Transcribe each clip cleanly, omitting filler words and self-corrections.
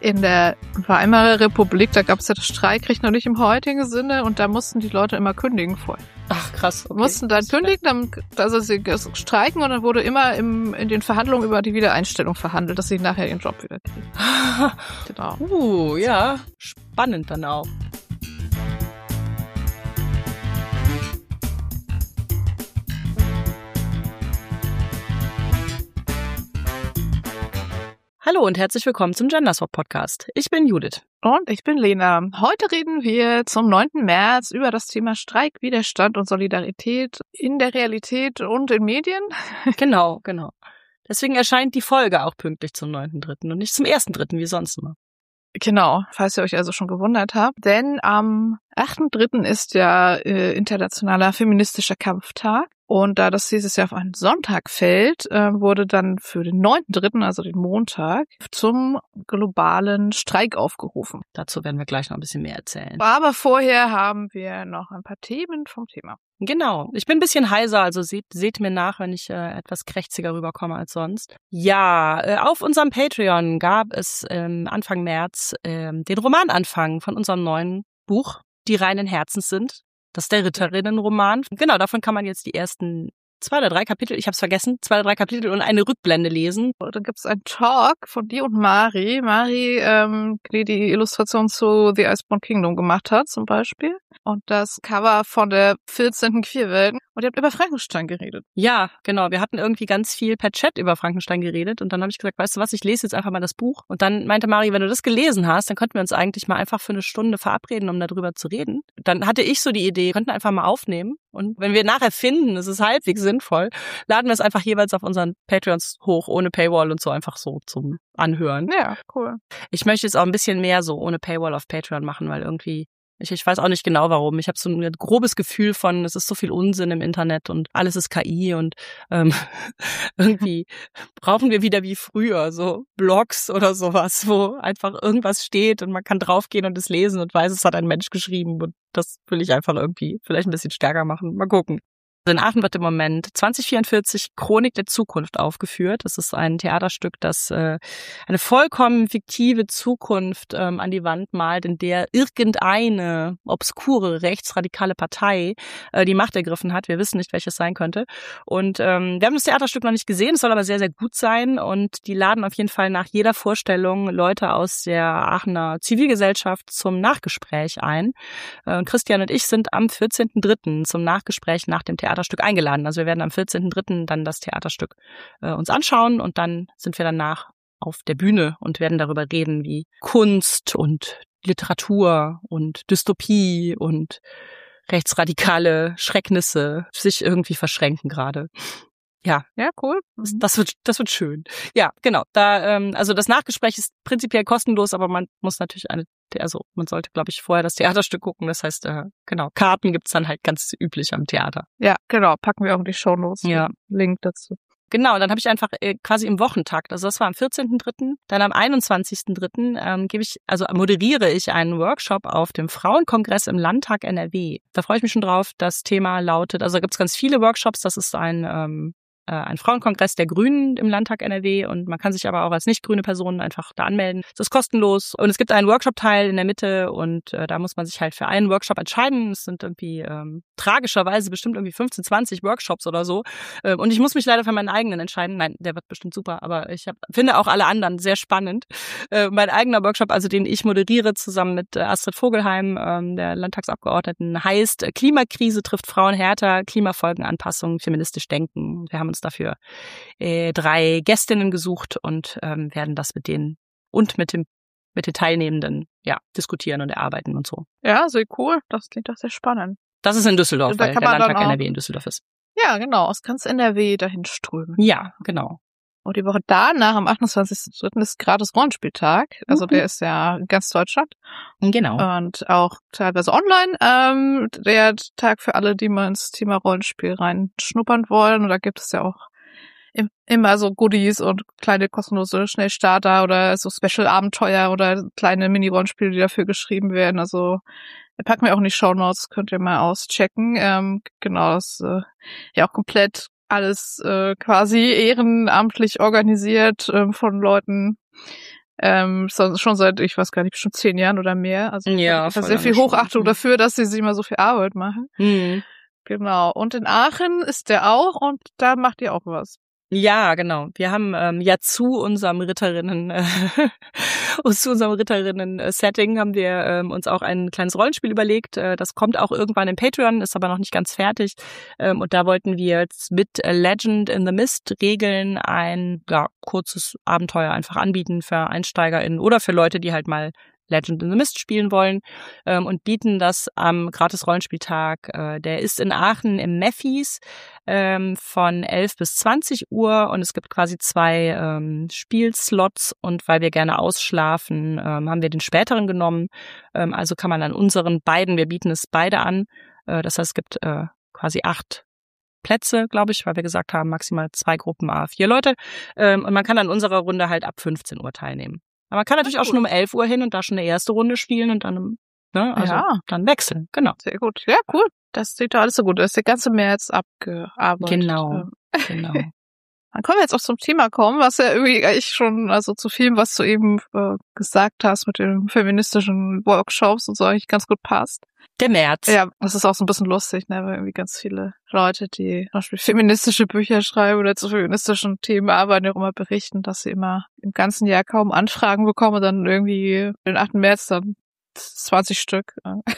In der Weimarer Republik, da gab es ja das Streikrecht noch nicht im heutigen Sinne und da mussten die Leute immer kündigen vorher. Ach, krass. Okay. Mussten dann kündigen, also sie streiken und dann wurde immer in den Verhandlungen über die Wiedereinstellung verhandelt, dass sie nachher ihren Job wieder kriegen. Genau. Ja, spannend dann auch. Hallo und herzlich willkommen zum Genderswap Podcast. Ich bin Judith. Und ich bin Lena. Heute reden wir zum 9. März über das Thema Streik, Widerstand und Solidarität in der Realität und in Medien. Genau. Deswegen erscheint die Folge auch pünktlich zum 9.3. und nicht zum 1.3. wie sonst immer. Genau, falls ihr euch also schon gewundert habt. Denn am 8.3. ist ja internationaler feministischer Kampftag. Und da das dieses Jahr auf einen Sonntag fällt, wurde dann für den 9.3., also den Montag, zum globalen Streik aufgerufen. Dazu werden wir gleich noch ein bisschen mehr erzählen. Aber vorher haben wir noch ein paar Themen vom Thema. Genau. Ich bin ein bisschen heiser, also seht mir nach, wenn ich etwas krächziger rüberkomme als sonst. Ja, auf unserem Patreon gab es Anfang März den Romananfang von unserem neuen Buch, Die reinen Herzens sind. Das ist der Ritterinnenroman. Genau, davon kann man jetzt die ersten 2 oder 3 Kapitel, ich habe es vergessen, 2 oder 3 Kapitel und eine Rückblende lesen. Da gibt's einen Talk von dir und Mari. Mari, die Illustration zu The Iceborne Kingdom gemacht hat, zum Beispiel. Und das Cover von der 14. Queerwelt. Und ihr habt über Frankenstein geredet. Ja, genau. Wir hatten irgendwie ganz viel per Chat über Frankenstein geredet. Und dann habe ich gesagt, weißt du was, ich lese jetzt einfach mal das Buch. Und dann meinte Mari, wenn du das gelesen hast, dann könnten wir uns eigentlich mal einfach für eine Stunde verabreden, um darüber zu reden. Dann hatte ich so die Idee, wir könnten einfach mal aufnehmen. Und wenn wir nachher finden, es ist halbwegs sinnvoll, laden wir es einfach jeweils auf unseren Patreons hoch, ohne Paywall und so, einfach so zum Anhören. Ja, cool. Ich möchte jetzt auch ein bisschen mehr so ohne Paywall auf Patreon machen, weil irgendwie ich weiß auch nicht genau warum. Ich habe so ein grobes Gefühl von, es ist so viel Unsinn im Internet und alles ist KI und irgendwie brauchen wir wieder wie früher so Blogs oder sowas, wo einfach irgendwas steht und man kann draufgehen und es lesen und weiß, es hat ein Mensch geschrieben und das will ich einfach irgendwie vielleicht ein bisschen stärker machen. Mal gucken. In Aachen wird im Moment 2044 Chronik der Zukunft aufgeführt. Das ist ein Theaterstück, das eine vollkommen fiktive Zukunft an die Wand malt, in der irgendeine obskure rechtsradikale Partei die Macht ergriffen hat. Wir wissen nicht, welches sein könnte. Und wir haben das Theaterstück noch nicht gesehen, es soll aber sehr, sehr gut sein. Und die laden auf jeden Fall nach jeder Vorstellung Leute aus der Aachener Zivilgesellschaft zum Nachgespräch ein. Christian und ich sind am 14.3. zum Nachgespräch nach dem Theaterstück eingeladen. Also wir werden am 14.3. dann das Theaterstück uns anschauen und dann sind wir danach auf der Bühne und werden darüber reden, wie Kunst und Literatur und Dystopie und rechtsradikale Schrecknisse sich irgendwie verschränken gerade. Ja, cool. Das wird schön. Ja, genau. Da also das Nachgespräch ist prinzipiell kostenlos, aber man muss natürlich man sollte, glaube ich, vorher das Theaterstück gucken. Das heißt, genau, Karten gibt's dann halt ganz üblich am Theater. Ja, genau, packen wir auch in die Shownotes. Ja. Link dazu. Genau, dann habe ich einfach quasi im Wochentakt, also das war am 14.3., dann am 21.3. Moderiere ich einen Workshop auf dem Frauenkongress im Landtag NRW. Da freue ich mich schon drauf. Das Thema lautet, also da gibt's ganz viele Workshops, das ist ein Frauenkongress der Grünen im Landtag NRW und man kann sich aber auch als nicht grüne Person einfach da anmelden. Das ist kostenlos und es gibt einen Workshop-Teil in der Mitte und da muss man sich halt für einen Workshop entscheiden. Es sind irgendwie tragischerweise bestimmt irgendwie 15, 20 Workshops oder so und ich muss mich leider für meinen eigenen entscheiden. Nein, der wird bestimmt super, aber ich finde auch alle anderen sehr spannend. Mein eigener Workshop, also den ich moderiere zusammen mit Astrid Vogelheim, der Landtagsabgeordneten, heißt Klimakrise trifft Frauen härter, Klimafolgenanpassung, feministisch denken. Wir haben uns dafür 3 Gästinnen gesucht und werden das mit denen und mit den Teilnehmenden diskutieren und erarbeiten und so. Ja, sehr cool. Das klingt doch sehr spannend. Das ist in Düsseldorf, Da weil der Landtag NRW in Düsseldorf ist. Ja, genau. Es kann NRW dahin strömen. Ja, genau. Und die Woche danach, am 28.3., ist gratis Rollenspieltag. Also der ist ja in ganz Deutschland. Genau. Und auch teilweise online. Der Tag für alle, die mal ins Thema Rollenspiel reinschnuppern wollen. Und da gibt es ja auch immer so Goodies und kleine kostenlose Schnellstarter oder so Special-Abenteuer oder kleine Mini-Rollenspiele, die dafür geschrieben werden. Also packen wir auch in die Shownotes, könnt ihr mal auschecken. Genau, das ja auch komplett alles quasi ehrenamtlich organisiert von Leuten, Schon seit, ich weiß gar nicht, bestimmt 10 Jahren oder mehr. Also Ja, ich habe sehr viel Hochachtung dafür, dass sie sich immer so viel Arbeit machen. Genau. Und in Aachen ist der auch und da macht ihr auch was. Ja, genau. Wir haben zu unserem Ritterinnen-Setting haben wir uns auch ein kleines Rollenspiel überlegt. Das kommt auch irgendwann in Patreon, ist aber noch nicht ganz fertig. Und da wollten wir jetzt mit Legend in the Mist Regeln ein kurzes Abenteuer einfach anbieten für EinsteigerInnen oder für Leute, die halt mal Legend in the Mist spielen wollen, und bieten das am Gratis-Rollenspieltag. Der ist in Aachen im Meffis von 11 bis 20 Uhr und es gibt quasi 2 Spielslots und weil wir gerne ausschlafen, haben wir den späteren genommen. Also kann man an unseren beiden, wir bieten es beide an, das heißt es gibt quasi 8 Plätze, glaube ich, weil wir gesagt haben, maximal 2 Gruppen A4 Leute, und man kann an unserer Runde halt ab 15 Uhr teilnehmen. Aber man kann natürlich auch schon um 11 Uhr hin und da schon eine erste Runde spielen und dann, dann wechseln. Genau. Sehr gut. Ja, cool. Das sieht doch alles so gut. Da ist der ganze März abgearbeitet. Genau. Dann können wir jetzt auch zum Thema kommen, was ja irgendwie eigentlich schon, also zu vielem, was du eben gesagt hast mit den feministischen Workshops und so eigentlich ganz gut passt. Der März. Ja, das ist auch so ein bisschen lustig, ne, weil irgendwie ganz viele Leute, die zum Beispiel feministische Bücher schreiben oder zu feministischen Themen arbeiten, auch immer berichten, dass sie immer im ganzen Jahr kaum Anfragen bekommen und dann irgendwie den 8. März dann 20 Stück.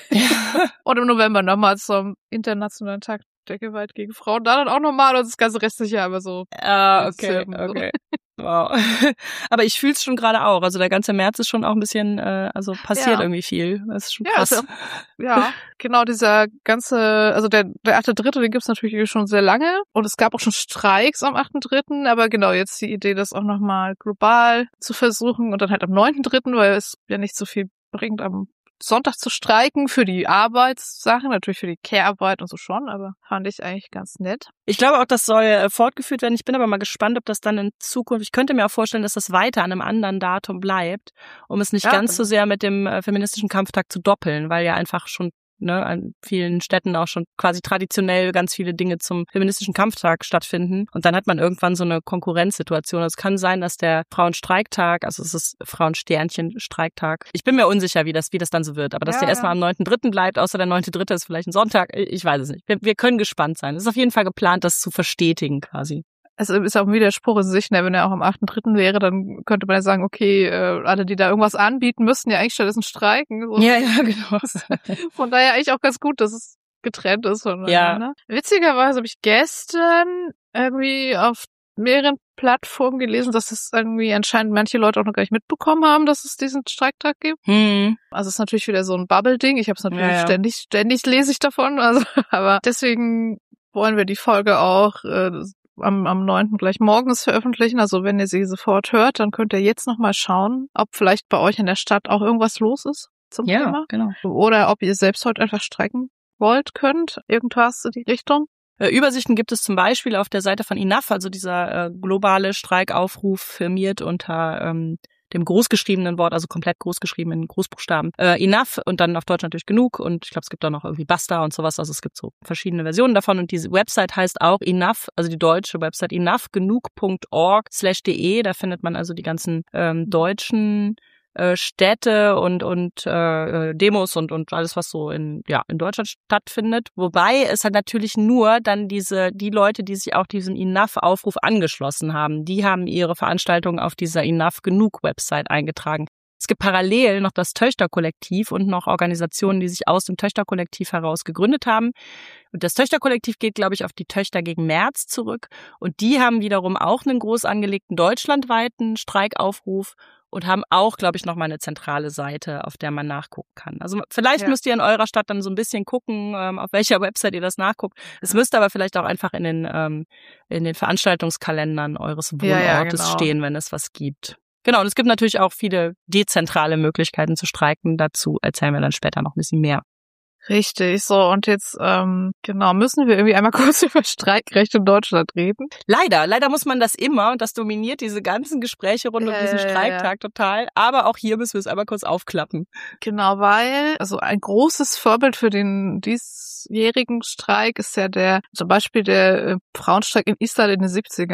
Und im November nochmal zum Internationalen Tag der Gewalt gegen Frauen. Dann auch nochmal und das ganze restliche aber so. Okay. Wow. Aber ich fühl's schon gerade auch. Also der ganze März ist schon auch ein bisschen, passiert irgendwie viel. Das ist schon krass. Ja, genau, dieser ganze, also der 8.3., den gibt's natürlich schon sehr lange. Und es gab auch schon Streiks am 8.3., aber genau, jetzt die Idee, das auch nochmal global zu versuchen und dann halt am 9.3., weil es ja nicht so viel bringt, am Sonntag zu streiken für die Arbeitssachen, natürlich für die Care-Arbeit und so schon, aber fand ich eigentlich ganz nett. Ich glaube auch, das soll fortgeführt werden. Ich bin aber mal gespannt, ob das dann in Zukunft, ich könnte mir auch vorstellen, dass das weiter an einem anderen Datum bleibt, um es nicht ganz so sehr mit dem feministischen Kampftag zu doppeln, weil ja einfach schon an vielen Städten auch schon quasi traditionell ganz viele Dinge zum feministischen Kampftag stattfinden. Und dann hat man irgendwann so eine Konkurrenzsituation. Also es kann sein, dass der Frauenstreiktag, also es ist Frauensternchen-Streiktag. Ich bin mir unsicher, wie das dann so wird. Aber dass der erstmal am 9.3. bleibt, außer der 9.3. ist vielleicht ein Sonntag. Ich weiß es nicht. Wir können gespannt sein. Es ist auf jeden Fall geplant, das zu verstetigen quasi. Also ist auch ein Widerspruch in sich, ne? Wenn er auch am 8.3. wäre, dann könnte man ja sagen, okay, alle, die da irgendwas anbieten, müssten ja eigentlich stattdessen streiken. So. Ja, genau. Von daher eigentlich auch ganz gut, dass es getrennt ist voneinander. Ja. Witzigerweise habe ich gestern irgendwie auf mehreren Plattformen gelesen, dass es irgendwie anscheinend manche Leute auch noch gar nicht mitbekommen haben, dass es diesen Streiktag gibt. Also es ist natürlich wieder so ein Bubble-Ding. Ich habe es natürlich ständig lese ich davon. Also, aber deswegen wollen wir die Folge auch am 9. gleich morgens veröffentlichen. Also wenn ihr sie sofort hört, dann könnt ihr jetzt nochmal schauen, ob vielleicht bei euch in der Stadt auch irgendwas los ist zum Thema. Genau. Oder ob ihr selbst heute einfach streiken könnt. Irgendwas in die Richtung. Übersichten gibt es zum Beispiel auf der Seite von Enough, also dieser globale Streikaufruf firmiert unter dem großgeschriebenen Wort, also komplett großgeschrieben in Großbuchstaben, Enough und dann auf Deutsch natürlich genug und ich glaube, es gibt auch noch irgendwie Basta und sowas, also es gibt so verschiedene Versionen davon und diese Website heißt auch Enough, also die deutsche Website enoughgenug.org/de, da findet man also die ganzen deutschen Städte und Demos und alles, was so in Deutschland stattfindet. Wobei es halt natürlich nur dann die Leute, die sich auch diesem Enough-Aufruf angeschlossen haben, die haben ihre Veranstaltungen auf dieser Enough Genug Website eingetragen. Es gibt parallel noch das Töchterkollektiv und noch Organisationen, die sich aus dem Töchterkollektiv heraus gegründet haben. Und das Töchterkollektiv geht, glaube ich, auf die Töchter gegen März zurück. Und die haben wiederum auch einen groß angelegten deutschlandweiten Streikaufruf und haben auch, glaube ich, noch mal eine zentrale Seite, auf der man nachgucken kann. Also vielleicht müsst ihr in eurer Stadt dann so ein bisschen gucken, auf welcher Website ihr das nachguckt. Es müsste aber vielleicht auch einfach in den Veranstaltungskalendern eures Wohnortes stehen, wenn es was gibt. Genau, und es gibt natürlich auch viele dezentrale Möglichkeiten zu streiken. Dazu erzählen wir dann später noch ein bisschen mehr. Richtig, so und jetzt müssen wir irgendwie einmal kurz über Streikrecht in Deutschland reden. Leider muss man das immer und das dominiert diese ganzen Gespräche rund um diesen Streiktag total, aber auch hier müssen wir es einmal kurz aufklappen. Genau, weil also ein großes Vorbild für den diesjährigen Streik ist ja zum Beispiel der Frauenstreik in Island in den 70ern.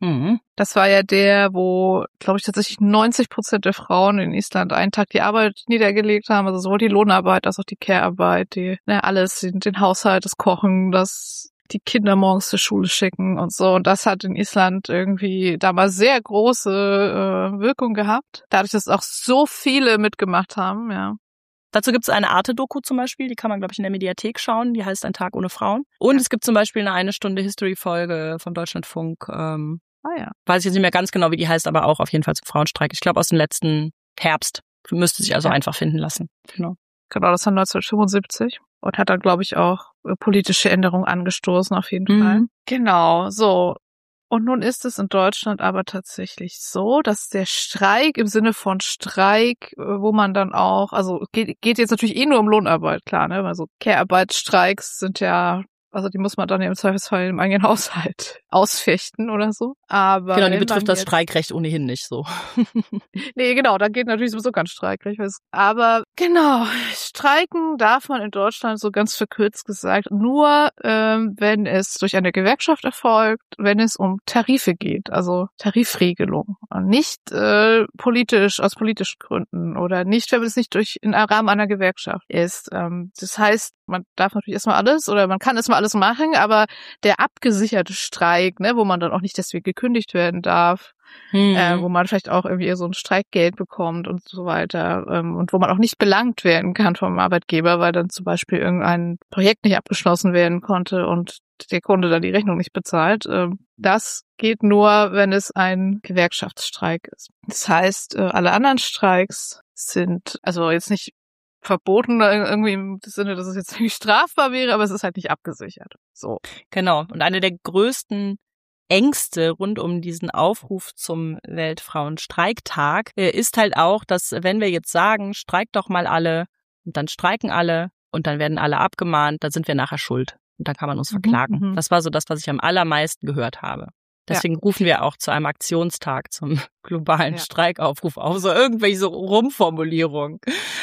Das war ja der, wo, glaube ich, tatsächlich 90% der Frauen in Island einen Tag die Arbeit niedergelegt haben, also sowohl die Lohnarbeit als auch die Care-Arbeit, alles, den Haushalt, das Kochen, die Kinder morgens zur Schule schicken und so. Und das hat in Island irgendwie damals sehr große Wirkung gehabt. Dadurch, dass auch so viele mitgemacht haben, ja. Dazu gibt es eine Arte-Doku zum Beispiel, die kann man, glaube ich, in der Mediathek schauen, die heißt Ein Tag ohne Frauen. Und es gibt zum Beispiel eine Stunde History-Folge vom Deutschlandfunk. Weiß ich jetzt nicht mehr ganz genau, wie die heißt, aber auch auf jeden Fall zum Frauenstreik. Ich glaube, aus dem letzten Herbst. Müsste sich also einfach finden lassen. Genau, das war 1975 und hat dann, glaube ich, auch politische Änderungen angestoßen, auf jeden Fall. Genau, so. Und nun ist es in Deutschland aber tatsächlich so, dass der Streik im Sinne von Streik, wo man dann auch, also geht jetzt natürlich nur um Lohnarbeit, klar, ne? Also Care-Arbeit-Streiks sind ja, also die muss man dann ja im Zweifelsfall im eigenen Haushalt ausfechten oder so. Aber genau, die betrifft das Streikrecht ohnehin nicht so. Nee, genau, da geht natürlich sowieso kein Streikrecht. Aber genau, streiken darf man in Deutschland so ganz verkürzt gesagt nur, wenn es durch eine Gewerkschaft erfolgt, wenn es um Tarife geht, also Tarifregelung. Und nicht aus politischen Gründen oder nicht, wenn es nicht im Rahmen einer Gewerkschaft ist. Das heißt, man darf natürlich erstmal alles oder man kann erstmal alles machen, aber der abgesicherte Streik, ne, wo man dann auch nicht deswegen gekündigt werden darf, wo man vielleicht auch irgendwie eher so ein Streikgeld bekommt und so weiter, und wo man auch nicht belangt werden kann vom Arbeitgeber, weil dann zum Beispiel irgendein Projekt nicht abgeschlossen werden konnte und der Kunde dann die Rechnung nicht bezahlt. Das geht nur, wenn es ein Gewerkschaftsstreik ist. Das heißt, alle anderen Streiks sind also jetzt nicht verboten irgendwie im Sinne, dass es jetzt irgendwie strafbar wäre, aber es ist halt nicht abgesichert. So. Genau. Und eine der größten Ängste rund um diesen Aufruf zum Weltfrauenstreiktag ist halt auch, dass wenn wir jetzt sagen, streikt doch mal alle und dann streiken alle und dann werden alle abgemahnt, dann sind wir nachher schuld und dann kann man uns verklagen. Das war so das, was ich am allermeisten gehört habe. Deswegen rufen wir auch zu einem Aktionstag zum globalen Streikaufruf auf, so irgendwelche so Rumformulierungen.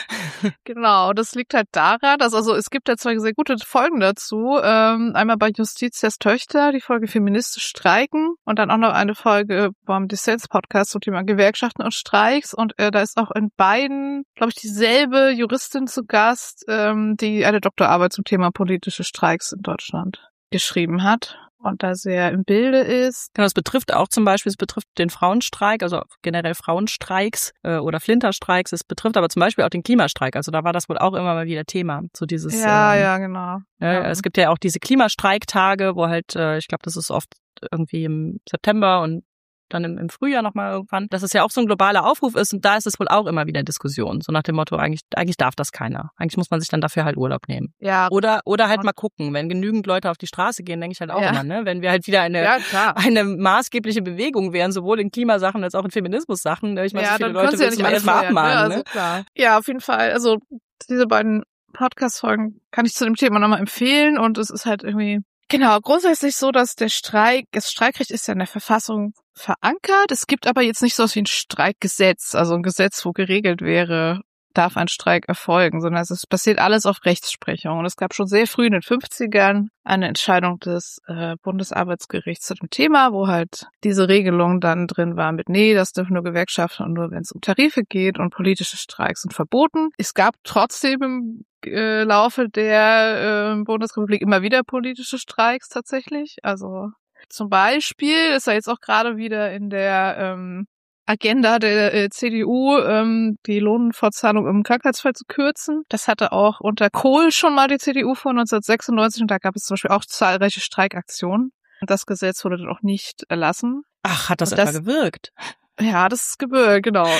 Genau, das liegt halt daran, dass es gibt ja zwei sehr gute Folgen dazu. Einmal bei Justitias Töchter, die Folge Feministisch streiken und dann auch noch eine Folge beim Dissens-Podcast zum Thema Gewerkschaften und Streiks. Und da ist auch in beiden, glaube ich, dieselbe Juristin zu Gast, die eine Doktorarbeit zum Thema politische Streiks in Deutschland geschrieben hat. Und da sehr im Bilde ist. Genau, es betrifft den Frauenstreik, also generell Frauenstreiks oder Flinterstreiks. Es betrifft aber zum Beispiel auch den Klimastreik. Also da war das wohl auch immer mal wieder Thema. So dieses. Genau. Es gibt ja auch diese Klimastreiktage, wo halt, ich glaube, das ist oft irgendwie im September und dann im Frühjahr nochmal irgendwann, dass es ja auch so ein globaler Aufruf ist und da ist es wohl auch immer wieder Diskussion. So nach dem Motto, eigentlich darf das keiner. Eigentlich muss man sich dann dafür halt Urlaub nehmen. Ja. Oder halt mal gucken, wenn genügend Leute auf die Straße gehen, denke ich halt auch immer, ne? Wenn wir halt wieder eine maßgebliche Bewegung wären, sowohl in Klimasachen als auch in Feminismus-Sachen. Ich meine, so viele Leute willst du mal erstmal abmahnen, ne? Klar. Ja, auf jeden Fall. Also diese beiden Podcast-Folgen kann ich zu dem Thema nochmal empfehlen und es ist halt irgendwie genau, grundsätzlich so, dass das Streikrecht ist ja in der Verfassung verankert. Es gibt aber jetzt nicht so was wie ein Streikgesetz, also ein Gesetz, wo geregelt wäre, darf ein Streik erfolgen, sondern es basiert alles auf Rechtsprechung. Und es gab schon sehr früh in den 50ern eine Entscheidung des Bundesarbeitsgerichts zu dem Thema, wo halt diese Regelung dann drin war mit, nee, das dürfen nur Gewerkschaften und nur wenn es um Tarife geht und politische Streiks sind verboten. Es gab trotzdem im Laufe der Bundesrepublik immer wieder politische Streiks tatsächlich. Also zum Beispiel ist ja jetzt auch gerade wieder in der Agenda der CDU, die Lohnfortzahlung im Krankheitsfall zu kürzen. Das hatte auch unter Kohl schon mal die CDU vor 1996 und da gab es zum Beispiel auch zahlreiche Streikaktionen. Und das Gesetz wurde dann auch nicht erlassen. Ach, hat das etwa gewirkt? Ja, das ist gewirkt, genau.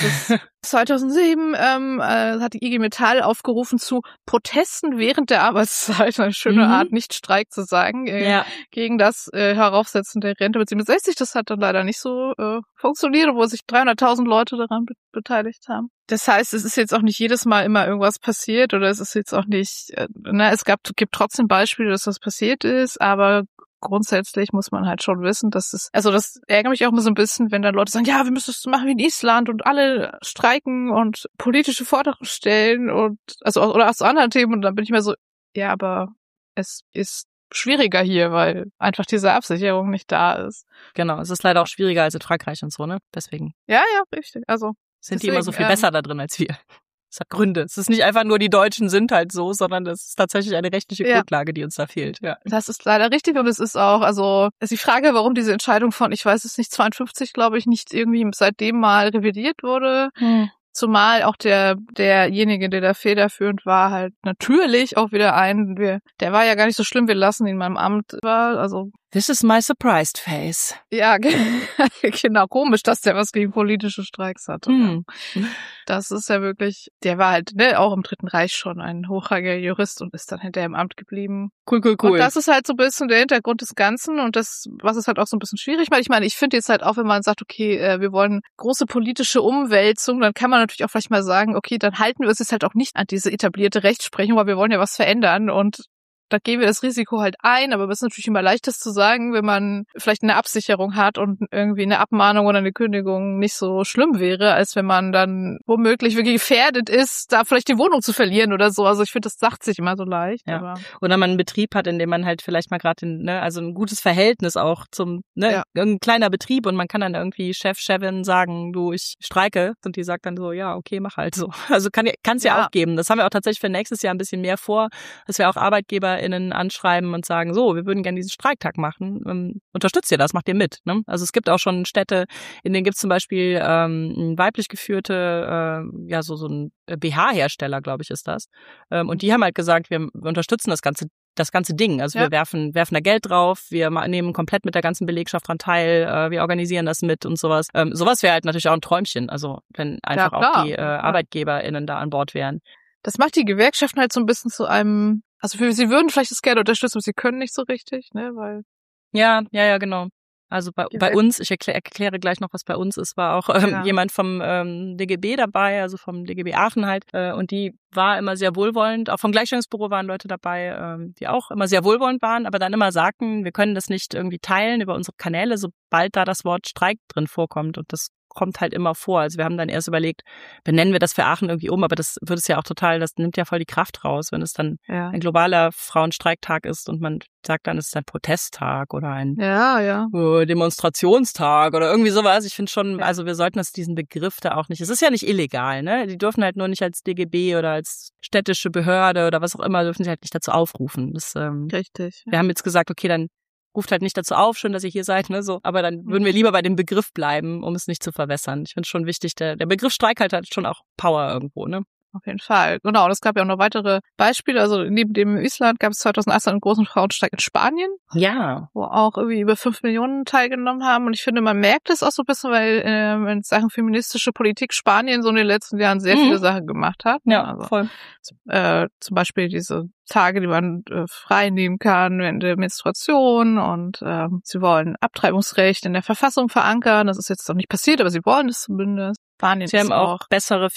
2007 hat die IG Metall aufgerufen zu Protesten während der Arbeitszeit, eine schöne Art, nicht Streik zu sagen, gegen das Heraufsetzen der Rente mit 67. Das hat dann leider nicht so funktioniert, obwohl sich 300.000 Leute daran beteiligt haben. Das heißt, es ist jetzt auch nicht jedes Mal immer irgendwas passiert oder es ist jetzt auch nicht, gibt trotzdem Beispiele, dass das passiert ist, aber grundsätzlich muss man halt schon wissen, das ärgert mich auch immer so ein bisschen, wenn dann Leute sagen, ja, wir müssen es machen wie in Island und alle streiken und politische Forderungen stellen und oder auch zu anderen Themen und dann bin ich immer so, ja, aber es ist schwieriger hier, weil einfach diese Absicherung nicht da ist. Genau, es ist leider auch schwieriger als in Frankreich und so, ne? Deswegen. Ja, richtig. Also sind die immer so viel besser da drin als wir. Es hat Gründe. Es ist nicht einfach nur, die Deutschen sind halt so, sondern es ist tatsächlich eine rechtliche Grundlage, die uns da fehlt. Ja. Das ist leider richtig und es ist auch, also ist die Frage, warum diese Entscheidung von, ich weiß es nicht, 52, glaube ich, nicht irgendwie seitdem mal revidiert wurde. Zumal auch derjenige, der da federführend war, halt natürlich auch wieder der war ja gar nicht so schlimm, wir lassen ihn mal im Amt, also. This is my surprised face. Ja, genau, komisch, dass der was gegen politische Streiks hatte. Das ist ja wirklich, der war halt, auch im Dritten Reich schon ein hochrangiger Jurist und ist dann hinterher im Amt geblieben. Cool. Und das ist halt so ein bisschen der Hintergrund des Ganzen und das, was es halt auch so ein bisschen schwierig macht. Ich meine, ich finde jetzt halt auch, wenn man sagt, okay, wir wollen große politische Umwälzung, dann kann man natürlich auch vielleicht mal sagen, okay, dann halten wir uns jetzt halt auch nicht an diese etablierte Rechtsprechung, weil wir wollen ja was verändern und da gehen wir das Risiko halt ein, aber es ist natürlich immer leicht, das zu sagen, wenn man vielleicht eine Absicherung hat und irgendwie eine Abmahnung oder eine Kündigung nicht so schlimm wäre, als wenn man dann womöglich wirklich gefährdet ist, da vielleicht die Wohnung zu verlieren oder so. Also ich finde, das sagt sich immer so leicht. Ja. Aber oder man einen Betrieb hat, in dem man halt vielleicht mal gerade, also ein gutes Verhältnis auch zum, ein kleiner Betrieb und man kann dann irgendwie Chefin sagen, du, ich streike und die sagt dann so, ja, okay, mach halt so. Also kann es ja auch geben. Das haben wir auch tatsächlich für nächstes Jahr ein bisschen mehr vor, dass wir auch ArbeitgeberInnen anschreiben und sagen, so, wir würden gerne diesen Streiktag machen. Unterstützt ihr das? Macht ihr mit? Ne? Also es gibt auch schon Städte, in denen gibt es zum Beispiel weiblich geführte, so ein BH-Hersteller, glaube ich, ist das. Und die haben halt gesagt, wir unterstützen das ganze Ding. Also wir werfen da Geld drauf, wir nehmen komplett mit der ganzen Belegschaft dran teil, wir organisieren das mit und sowas. Sowas wäre halt natürlich auch ein Träumchen, also wenn einfach auch die ArbeitgeberInnen da an Bord wären. Das macht die Gewerkschaften halt so ein bisschen zu einem, also sie würden vielleicht das gerne unterstützen, aber sie können nicht so richtig, ne, weil. Ja, genau. Also bei uns, ich erkläre gleich noch, was bei uns ist, war auch jemand vom DGB dabei, also vom DGB Aachen halt. Und die war immer sehr wohlwollend. Auch vom Gleichstellungsbüro waren Leute dabei, die auch immer sehr wohlwollend waren, aber dann immer sagten, wir können das nicht irgendwie teilen über unsere Kanäle, sobald da das Wort Streik drin vorkommt. Und das kommt halt immer vor. Also wir haben dann erst überlegt, benennen wir das für Aachen irgendwie um, aber das wird es ja auch total, das nimmt ja voll die Kraft raus, wenn es dann ein globaler Frauenstreiktag ist und man sagt dann, es ist ein Protesttag oder ein Demonstrationstag oder irgendwie sowas. Ich finde schon, also wir sollten diesen Begriff da auch nicht, es ist ja nicht illegal, ne? Die dürfen halt nur nicht als DGB oder als städtische Behörde oder was auch immer, dürfen sie halt nicht dazu aufrufen. Das, richtig. Wir haben jetzt gesagt, okay, dann ruft halt nicht dazu auf, schön, dass ihr hier seid, ne, so. Aber dann würden wir lieber bei dem Begriff bleiben, um es nicht zu verwässern. Ich finde es schon wichtig, der Begriff Streik halt hat schon auch Power irgendwo, ne? Auf jeden Fall. Genau. Und es gab ja auch noch weitere Beispiele. Also neben dem Island gab es 2018 einen großen Frauenstreik in Spanien. Ja. Wo auch irgendwie über 5 Millionen teilgenommen haben. Und ich finde, man merkt es auch so ein bisschen, weil in Sachen feministische Politik Spanien so in den letzten Jahren sehr viele Sachen gemacht hat. Ja, also, voll. Zum Beispiel diese Tage, die man frei nehmen kann während der Menstruation. Und sie wollen Abtreibungsrecht in der Verfassung verankern. Das ist jetzt noch nicht passiert, aber sie wollen es zumindest. Spanien Sie haben auch bessere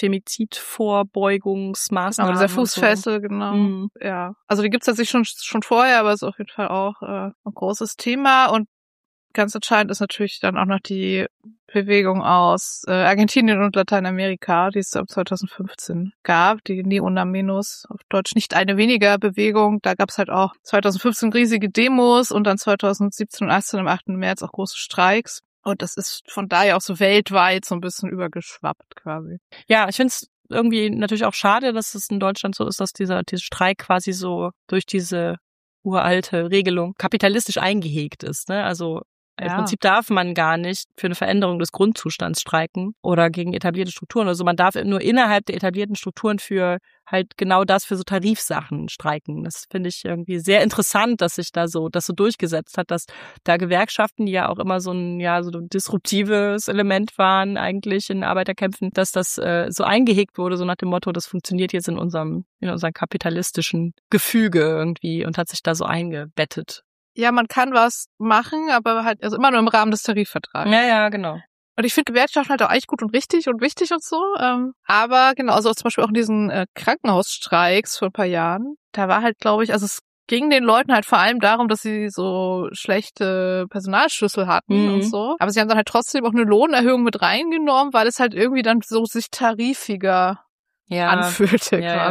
Femizidvorbeugungsmaßnahmen. Genau, dieser Fußfessel, so. Genau. Ja. Also die gibt's tatsächlich schon vorher, aber ist auf jeden Fall auch ein großes Thema. Und ganz entscheidend ist natürlich dann auch noch die Bewegung aus Argentinien und Lateinamerika, die es ab 2015 gab, die Ni Una Menos, auf Deutsch nicht eine weniger Bewegung. Da gab's halt auch 2015 riesige Demos und dann 2017 und 18 am 8. März auch große Streiks. Und das ist von daher auch so weltweit so ein bisschen übergeschwappt quasi. Ja, ich finde es irgendwie natürlich auch schade, dass es in Deutschland so ist, dass dieser Streik quasi so durch diese uralte Regelung kapitalistisch eingehegt ist, ne? Also im Prinzip darf man gar nicht für eine Veränderung des Grundzustands streiken oder gegen etablierte Strukturen. Also man darf nur innerhalb der etablierten Strukturen für halt genau das, für so Tarifsachen streiken. Das finde ich irgendwie sehr interessant, dass sich das so durchgesetzt hat, dass da Gewerkschaften, die ja auch immer so ein disruptives Element waren eigentlich in Arbeiterkämpfen, dass das so eingehegt wurde, so nach dem Motto, das funktioniert jetzt in unserem kapitalistischen Gefüge irgendwie und hat sich da so eingebettet. Ja, man kann was machen, aber halt also immer nur im Rahmen des Tarifvertrags. Ja, genau. Und ich finde Gewerkschaften halt auch eigentlich gut und richtig und wichtig und so. Aber genau, also zum Beispiel auch in diesen Krankenhausstreiks vor ein paar Jahren, da war halt, glaube ich, also es ging den Leuten halt vor allem darum, dass sie so schlechte Personalschlüssel hatten und so. Aber sie haben dann halt trotzdem auch eine Lohnerhöhung mit reingenommen, weil es halt irgendwie dann so sich tarifiger anfühlte quasi. Ja.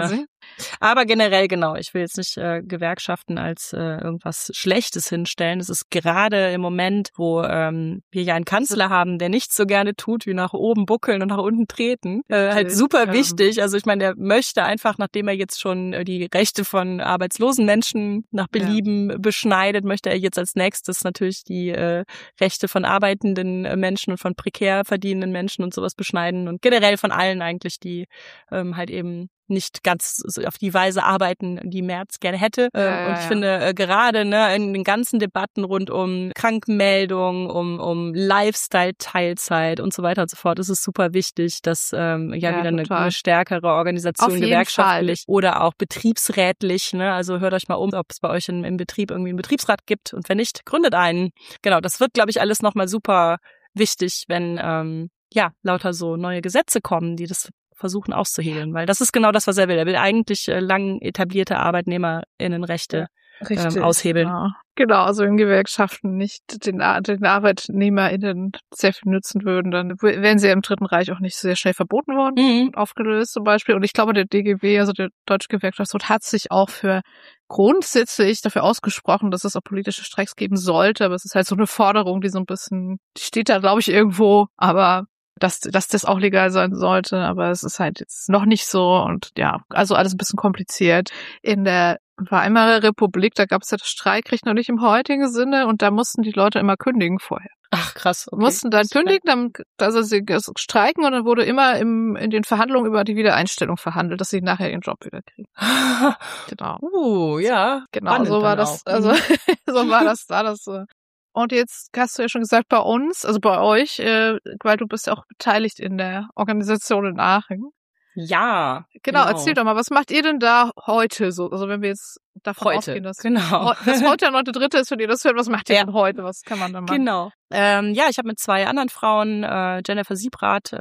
Aber generell, genau, ich will jetzt nicht Gewerkschaften als irgendwas Schlechtes hinstellen. Es ist gerade im Moment, wo wir ja einen Kanzler haben, der nichts so gerne tut, wie nach oben buckeln und nach unten treten, halt super wichtig. Also ich meine, der möchte einfach, nachdem er jetzt schon die Rechte von arbeitslosen Menschen nach Belieben beschneidet, möchte er jetzt als nächstes natürlich die Rechte von arbeitenden Menschen und von prekär verdienenden Menschen und sowas beschneiden und generell von allen eigentlich, die halt eben nicht ganz auf die Weise arbeiten, die Merz gerne hätte. Und ich finde gerade in den ganzen Debatten rund um Krankmeldung, um Lifestyle-Teilzeit und so weiter und so fort, ist es super wichtig, dass wieder eine stärkere Organisation gewerkschaftlich oder auch betriebsrätlich, also hört euch mal um, ob es bei euch im Betrieb irgendwie einen Betriebsrat gibt und wenn nicht, gründet einen. Genau, das wird, glaube ich, alles nochmal super wichtig, wenn lauter so neue Gesetze kommen, die das versuchen auszuhebeln, weil das ist genau das, was er will. Er will eigentlich lang etablierte ArbeitnehmerInnenrechte aushebeln. Genau, also in Gewerkschaften nicht den ArbeitnehmerInnen sehr viel nützen würden, dann wären sie ja im Dritten Reich auch nicht sehr schnell verboten worden, aufgelöst zum Beispiel. Und ich glaube, der DGB, also der Deutsche Gewerkschaftsbund, hat sich auch grundsätzlich dafür ausgesprochen, dass es auch politische Streiks geben sollte. Aber es ist halt so eine Forderung, die so ein bisschen, die steht da, glaube ich, irgendwo, aber dass das auch legal sein sollte, aber es ist halt jetzt noch nicht so und also alles ein bisschen kompliziert. In der Weimarer Republik, da gab es ja das Streikrecht noch nicht im heutigen Sinne und da mussten die Leute immer kündigen vorher. Ach krass, okay. Mussten dann kündigen, dann sie streiken und dann wurde immer in den Verhandlungen über die Wiedereinstellung verhandelt, dass sie nachher ihren Job wieder kriegen. Genau. Ja. Genau, so war das, also so war das da, das so. Und jetzt hast du ja schon gesagt, bei uns, also bei euch, weil du bist ja auch beteiligt in der Organisation in Aachen. Ja. Genau, erzähl doch mal, was macht ihr denn da heute so? Also wenn wir jetzt davon ausgehen, dass heute der 9.3. ist, wenn ihr das hört, was macht ihr denn heute? Was kann man da machen? Genau. Ich habe mit 2 anderen Frauen, Jennifer Siebrath,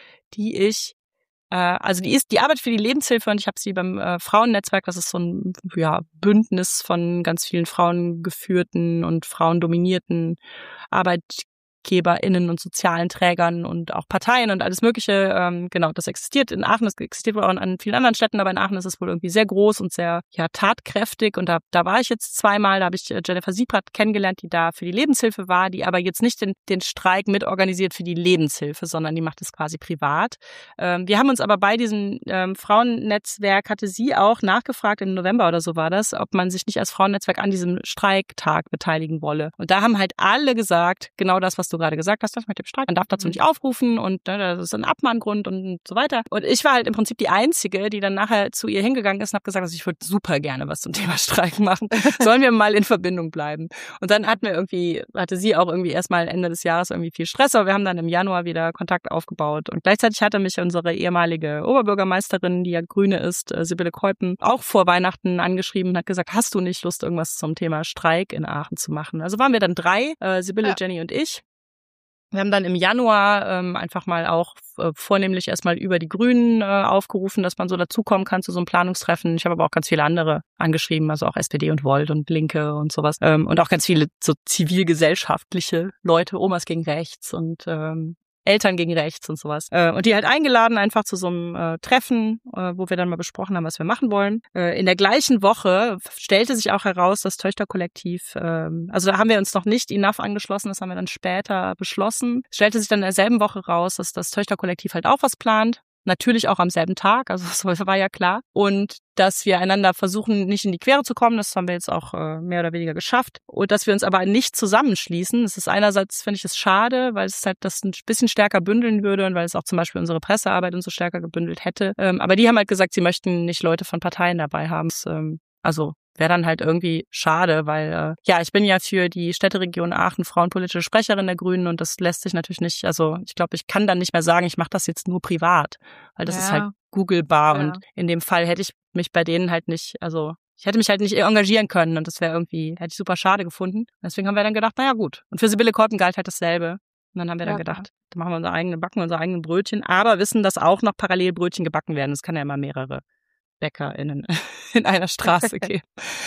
die arbeitet für die Lebenshilfe und ich habe sie beim Frauennetzwerk, das ist so ein Bündnis von ganz vielen frauengeführten und frauendominierten ArbeitgeberInnen und sozialen Trägern und auch Parteien und alles Mögliche. Das existiert in Aachen, das existiert wohl auch an vielen anderen Städten, aber in Aachen ist es wohl irgendwie sehr groß und sehr tatkräftig. Und da war ich jetzt 2-mal, da habe ich Jennifer Siebrath kennengelernt, die da für die Lebenshilfe war, die aber jetzt nicht den Streik mitorganisiert für die Lebenshilfe, sondern die macht es quasi privat. Wir haben uns aber bei diesem Frauennetzwerk, hatte sie auch nachgefragt, im November oder so war das, ob man sich nicht als Frauennetzwerk an diesem Streiktag beteiligen wolle. Und da haben halt alle gesagt, genau das, was du gerade gesagt hast, das mit dem Streik, man darf dazu nicht aufrufen und das ist ein Abmahngrund und so weiter. Und ich war halt im Prinzip die Einzige, die dann nachher zu ihr hingegangen ist und habe gesagt, also ich würde super gerne was zum Thema Streik machen. Sollen wir mal in Verbindung bleiben? Und dann hatte sie auch irgendwie erstmal Ende des Jahres irgendwie viel Stress, aber wir haben dann im Januar wieder Kontakt aufgebaut. Und gleichzeitig hatte mich unsere ehemalige Oberbürgermeisterin, die ja Grüne ist, Sibylle Keupen, auch vor Weihnachten angeschrieben und hat gesagt, hast du nicht Lust, irgendwas zum Thema Streik in Aachen zu machen? Also waren wir dann 3, Sibylle, Jenny und ich. Wir haben dann im Januar einfach mal auch vornehmlich erstmal über die Grünen aufgerufen, dass man so dazukommen kann zu so einem Planungstreffen. Ich habe aber auch ganz viele andere angeschrieben, also auch SPD und Volt und Linke und sowas. Und auch ganz viele so zivilgesellschaftliche Leute, Omas gegen Rechts und Eltern gegen Rechts und sowas. Und die halt eingeladen einfach zu so einem Treffen, wo wir dann mal besprochen haben, was wir machen wollen. In der gleichen Woche stellte sich auch heraus, das Töchterkollektiv, also da haben wir uns noch nicht enough angeschlossen, das haben wir dann später beschlossen. Es stellte sich dann in derselben Woche raus, dass das Töchterkollektiv halt auch was plant. Natürlich auch am selben Tag, also das war ja klar. Und dass wir einander versuchen, nicht in die Quere zu kommen, das haben wir jetzt auch mehr oder weniger geschafft. Und dass wir uns aber nicht zusammenschließen. Das ist einerseits, finde ich es schade, weil es halt das ein bisschen stärker bündeln würde und weil es auch zum Beispiel unsere Pressearbeit und so stärker gebündelt hätte. Aber die haben halt gesagt, sie möchten nicht Leute von Parteien dabei haben. Also wäre dann halt irgendwie schade, weil ich bin ja für die Städteregion Aachen frauenpolitische Sprecherin der Grünen und das lässt sich natürlich nicht, also ich glaube, ich kann dann nicht mehr sagen, ich mache das jetzt nur privat, weil das ist halt googlebar und in dem Fall hätte ich mich bei denen halt nicht, also ich hätte mich halt nicht engagieren können und das wäre irgendwie, hätte ich super schade gefunden. Deswegen haben wir dann gedacht, naja gut. Und für Sibylle Keupen galt halt dasselbe. Und dann haben wir dann gedacht, dann machen wir backen unsere eigenen Brötchen, aber wissen, dass auch noch parallel Brötchen gebacken werden. Es kann ja immer mehrere BäckerInnen in einer Straße geben.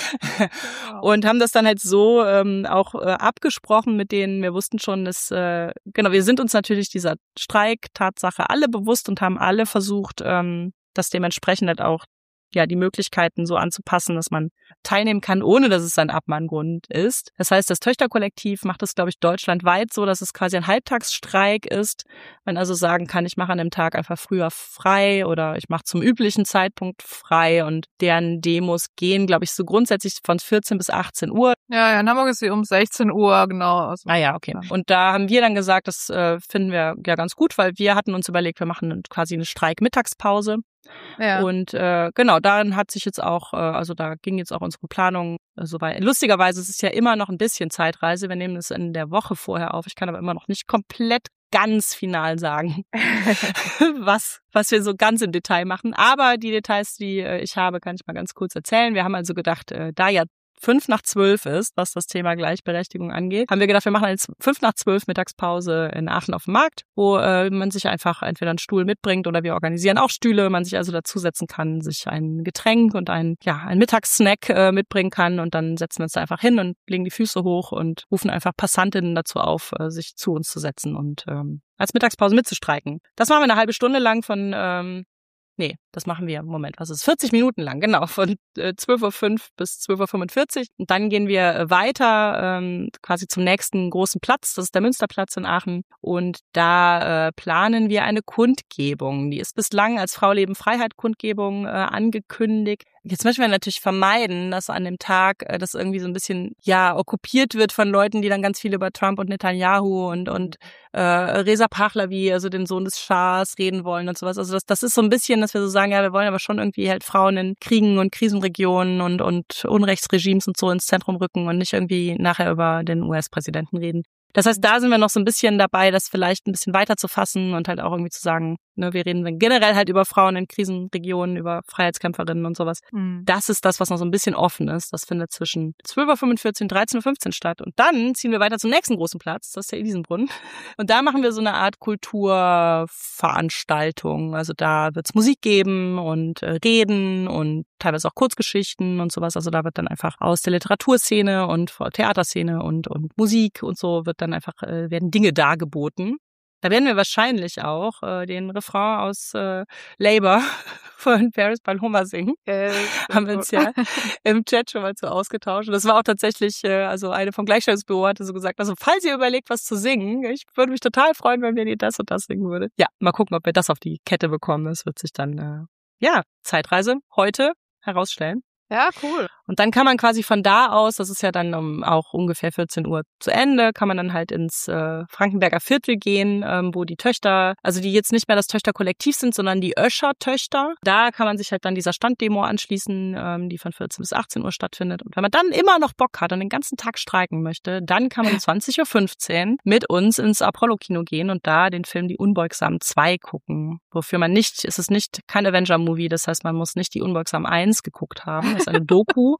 Und haben das dann halt so auch abgesprochen mit denen. Wir wussten schon, dass, wir sind uns natürlich dieser Streik-Tatsache alle bewusst und haben alle versucht, das dementsprechend halt auch die Möglichkeiten so anzupassen, dass man teilnehmen kann, ohne dass es ein Abmahngrund ist. Das heißt, das Töchterkollektiv macht es, glaube ich, deutschlandweit so, dass es quasi ein Halbtagsstreik ist. Man also sagen kann, ich mache an dem Tag einfach früher frei oder ich mache zum üblichen Zeitpunkt frei und deren Demos gehen, glaube ich, so grundsätzlich von 14 bis 18 Uhr. Ja, in Hamburg ist sie um 16 Uhr, genau. Also, ja, okay. Und da haben wir dann gesagt, das finden wir ja ganz gut, weil wir hatten uns überlegt, wir machen quasi eine Streik-Mittagspause. Ja. Und genau, darin hat sich jetzt auch, also da ging jetzt auch unsere Planung so weit. Lustigerweise ist es ja immer noch ein bisschen Zeitreise. Wir nehmen es in der Woche vorher auf. Ich kann aber immer noch nicht komplett ganz final sagen, was wir so ganz im Detail machen. Aber die Details, die ich habe, kann ich mal ganz kurz erzählen. Wir haben also gedacht, da ja 11:55 ist, was das Thema Gleichberechtigung angeht, haben wir gedacht, wir machen jetzt 11:55 Mittagspause in Aachen auf dem Markt, wo man sich einfach entweder einen Stuhl mitbringt oder wir organisieren auch Stühle, man sich also dazusetzen kann, sich ein Getränk und ein Mittagssnack mitbringen kann und dann setzen wir uns da einfach hin und legen die Füße hoch und rufen einfach Passantinnen dazu auf, sich zu uns zu setzen und als Mittagspause mitzustreiken. Das machen wir eine halbe Stunde lang von das machen wir, 40 Minuten lang, genau, von 12:05 Uhr bis 12:45 Uhr. Und dann gehen wir weiter quasi zum nächsten großen Platz, das ist der Münsterplatz in Aachen. Und da planen wir eine Kundgebung. Die ist bislang als Frau Leben Freiheit Kundgebung angekündigt. Jetzt möchten wir natürlich vermeiden, dass an dem Tag das irgendwie so ein bisschen okkupiert wird von Leuten, die dann ganz viel über Trump und Netanyahu und Reza Pahlavi, also den Sohn des Schahs, reden wollen und sowas. Also das ist so ein bisschen, dass wir so sagen, ja, wir wollen aber schon irgendwie halt Frauen in Kriegen und Krisenregionen und Unrechtsregimes und so ins Zentrum rücken und nicht irgendwie nachher über den US-Präsidenten reden. Das heißt, da sind wir noch so ein bisschen dabei, das vielleicht ein bisschen weiter zu fassen und halt auch irgendwie zu sagen, ne, wir reden dann generell halt über Frauen in Krisenregionen, über Freiheitskämpferinnen und sowas. Mhm. Das ist das, was noch so ein bisschen offen ist. Das findet zwischen 12:45 und 13:15 Uhr statt. Und dann ziehen wir weiter zum nächsten großen Platz, das ist der Elisenbrunnen. Und da machen wir so eine Art Kulturveranstaltung. Also da wird's Musik geben und Reden und teilweise auch Kurzgeschichten und sowas. Also da wird dann einfach aus der Literaturszene und Theaterszene und Musik und so werden Dinge dargeboten. Da werden wir wahrscheinlich auch den Refrain aus Labour von Paris Paloma singen. Haben wir uns ja im Chat schon mal so ausgetauscht. Und das war auch tatsächlich, also eine vom Gleichstellungsbüro hatte so gesagt, also falls ihr überlegt, was zu singen, ich würde mich total freuen, wenn ihr das und das singen würdet. Ja, mal gucken, ob wir das auf die Kette bekommen. Das wird sich dann, Zeitreise heute herausstellen. Ja, cool. Und dann kann man quasi von da aus, das ist ja dann auch ungefähr 14 Uhr zu Ende, kann man dann halt ins Frankenberger Viertel gehen, wo die Töchter, also die jetzt nicht mehr das Töchterkollektiv sind, sondern die Öscher-Töchter. Da kann man sich halt dann dieser Standdemo anschließen, die von 14 bis 18 Uhr stattfindet. Und wenn man dann immer noch Bock hat und den ganzen Tag streiken möchte, dann kann man um 20:15 Uhr mit uns ins Apollo-Kino gehen und da den Film Die Unbeugsamen 2 gucken. Wofür man es ist nicht kein Avenger-Movie, das heißt, man muss nicht Die Unbeugsamen 1 geguckt haben. Das ist eine Doku,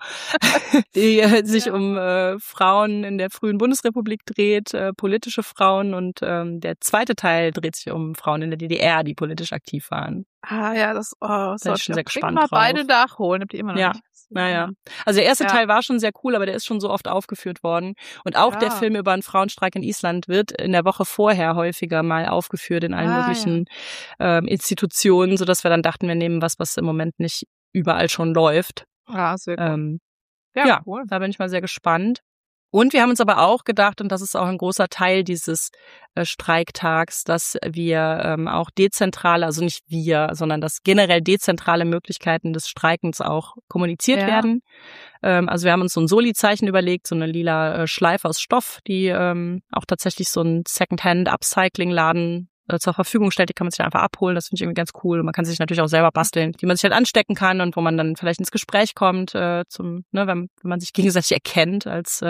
die sich um Frauen in der frühen Bundesrepublik dreht, politische Frauen und der zweite Teil dreht sich um Frauen in der DDR, die politisch aktiv waren. Ah ja, das bin ich schon sehr gespannt mal drauf. Beide nachholen, habt ihr immer noch nicht. Naja. Also der erste Teil war schon sehr cool, aber der ist schon so oft aufgeführt worden. Und auch der Film über einen Frauenstreik in Island wird in der Woche vorher häufiger mal aufgeführt in allen möglichen Institutionen, sodass wir dann dachten, wir nehmen was im Moment nicht überall schon läuft. Ja, sehr cool. Cool. Da bin ich mal sehr gespannt. Und wir haben uns aber auch gedacht, und das ist auch ein großer Teil dieses Streiktags, dass wir auch dezentrale, also nicht wir, sondern dass generell dezentrale Möglichkeiten des Streikens auch kommuniziert werden. Also wir haben uns so ein Soli-Zeichen überlegt, so eine lila Schleife aus Stoff, die auch tatsächlich so ein Secondhand-Upcycling-Laden zur Verfügung stellt, die kann man sich einfach abholen. Das finde ich irgendwie ganz cool. Und man kann sich natürlich auch selber basteln, die man sich halt anstecken kann und wo man dann vielleicht ins Gespräch kommt, wenn man sich gegenseitig erkennt als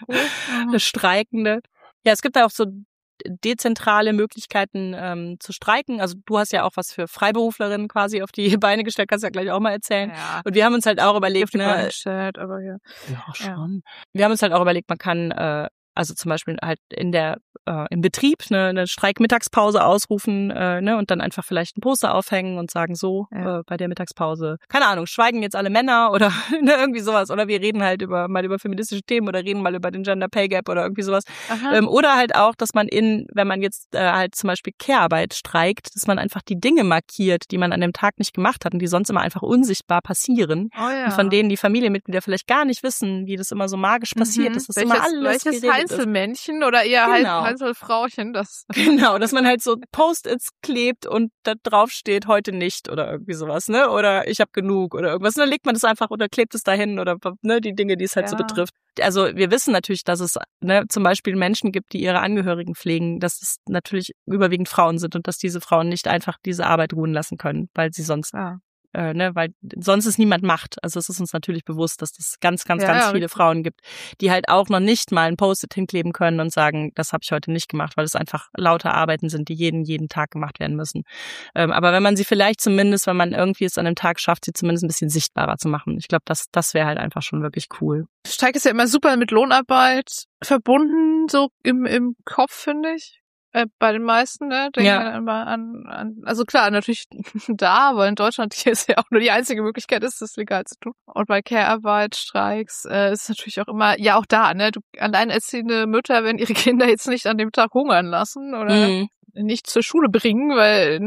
Streikende. Ja, es gibt da auch so dezentrale Möglichkeiten zu streiken. Also du hast ja auch was für Freiberuflerinnen quasi auf die Beine gestellt, kannst du ja gleich auch mal erzählen. Ja. Und wir haben uns halt auch überlegt, Beine gestellt, aber ja. Ja, schon. Wir haben uns halt auch überlegt, man kann also zum Beispiel halt im Betrieb eine Streikmittagspause ausrufen, ne, und dann einfach vielleicht ein Poster aufhängen und sagen bei der Mittagspause, keine Ahnung, schweigen jetzt alle Männer oder ne, irgendwie sowas, oder wir reden halt mal über feministische Themen oder reden mal über den Gender Pay Gap oder irgendwie sowas. Oder halt auch, dass man wenn man jetzt halt zum Beispiel Care-Arbeit streikt, dass man einfach die Dinge markiert, die man an dem Tag nicht gemacht hat und die sonst immer einfach unsichtbar passieren. Oh ja. Und von denen die Familienmitglieder vielleicht gar nicht wissen, wie das immer so magisch passiert. Das ist immer alles welches Heinzelmännchen oder eher Genau. Heinzelfrauchen, das. Genau, dass man halt so Post-its klebt und da drauf steht, heute nicht oder irgendwie sowas, ne? Oder ich habe genug oder irgendwas. Und dann legt man das einfach oder klebt es dahin oder ne, die Dinge, die es halt so betrifft. Also wir wissen natürlich, dass es zum Beispiel Menschen gibt, die ihre Angehörigen pflegen, dass es natürlich überwiegend Frauen sind und dass diese Frauen nicht einfach diese Arbeit ruhen lassen können, weil sie sonst weil sonst es niemand macht. Also es ist uns natürlich bewusst, dass es ganz viele Frauen gibt, die halt auch noch nicht mal ein Post-it hinkleben können und sagen, das habe ich heute nicht gemacht, weil es einfach lauter Arbeiten sind, die jeden Tag gemacht werden müssen. Aber wenn man sie vielleicht zumindest, wenn man irgendwie es an einem Tag schafft, sie zumindest ein bisschen sichtbarer zu machen. Ich glaube, das wäre halt einfach schon wirklich cool. Streik ist ja immer super mit Lohnarbeit verbunden, so im Kopf, finde ich. Bei den meisten, ne? Denken wir immer an, also klar, natürlich da, aber in Deutschland hier ist ja auch nur die einzige Möglichkeit, ist das legal zu tun. Und bei Care-Arbeit, Streiks, ist natürlich auch immer, ja auch da, ne? Alleinerziehende Mütter werden ihre Kinder jetzt nicht an dem Tag hungern lassen oder nicht zur Schule bringen, weil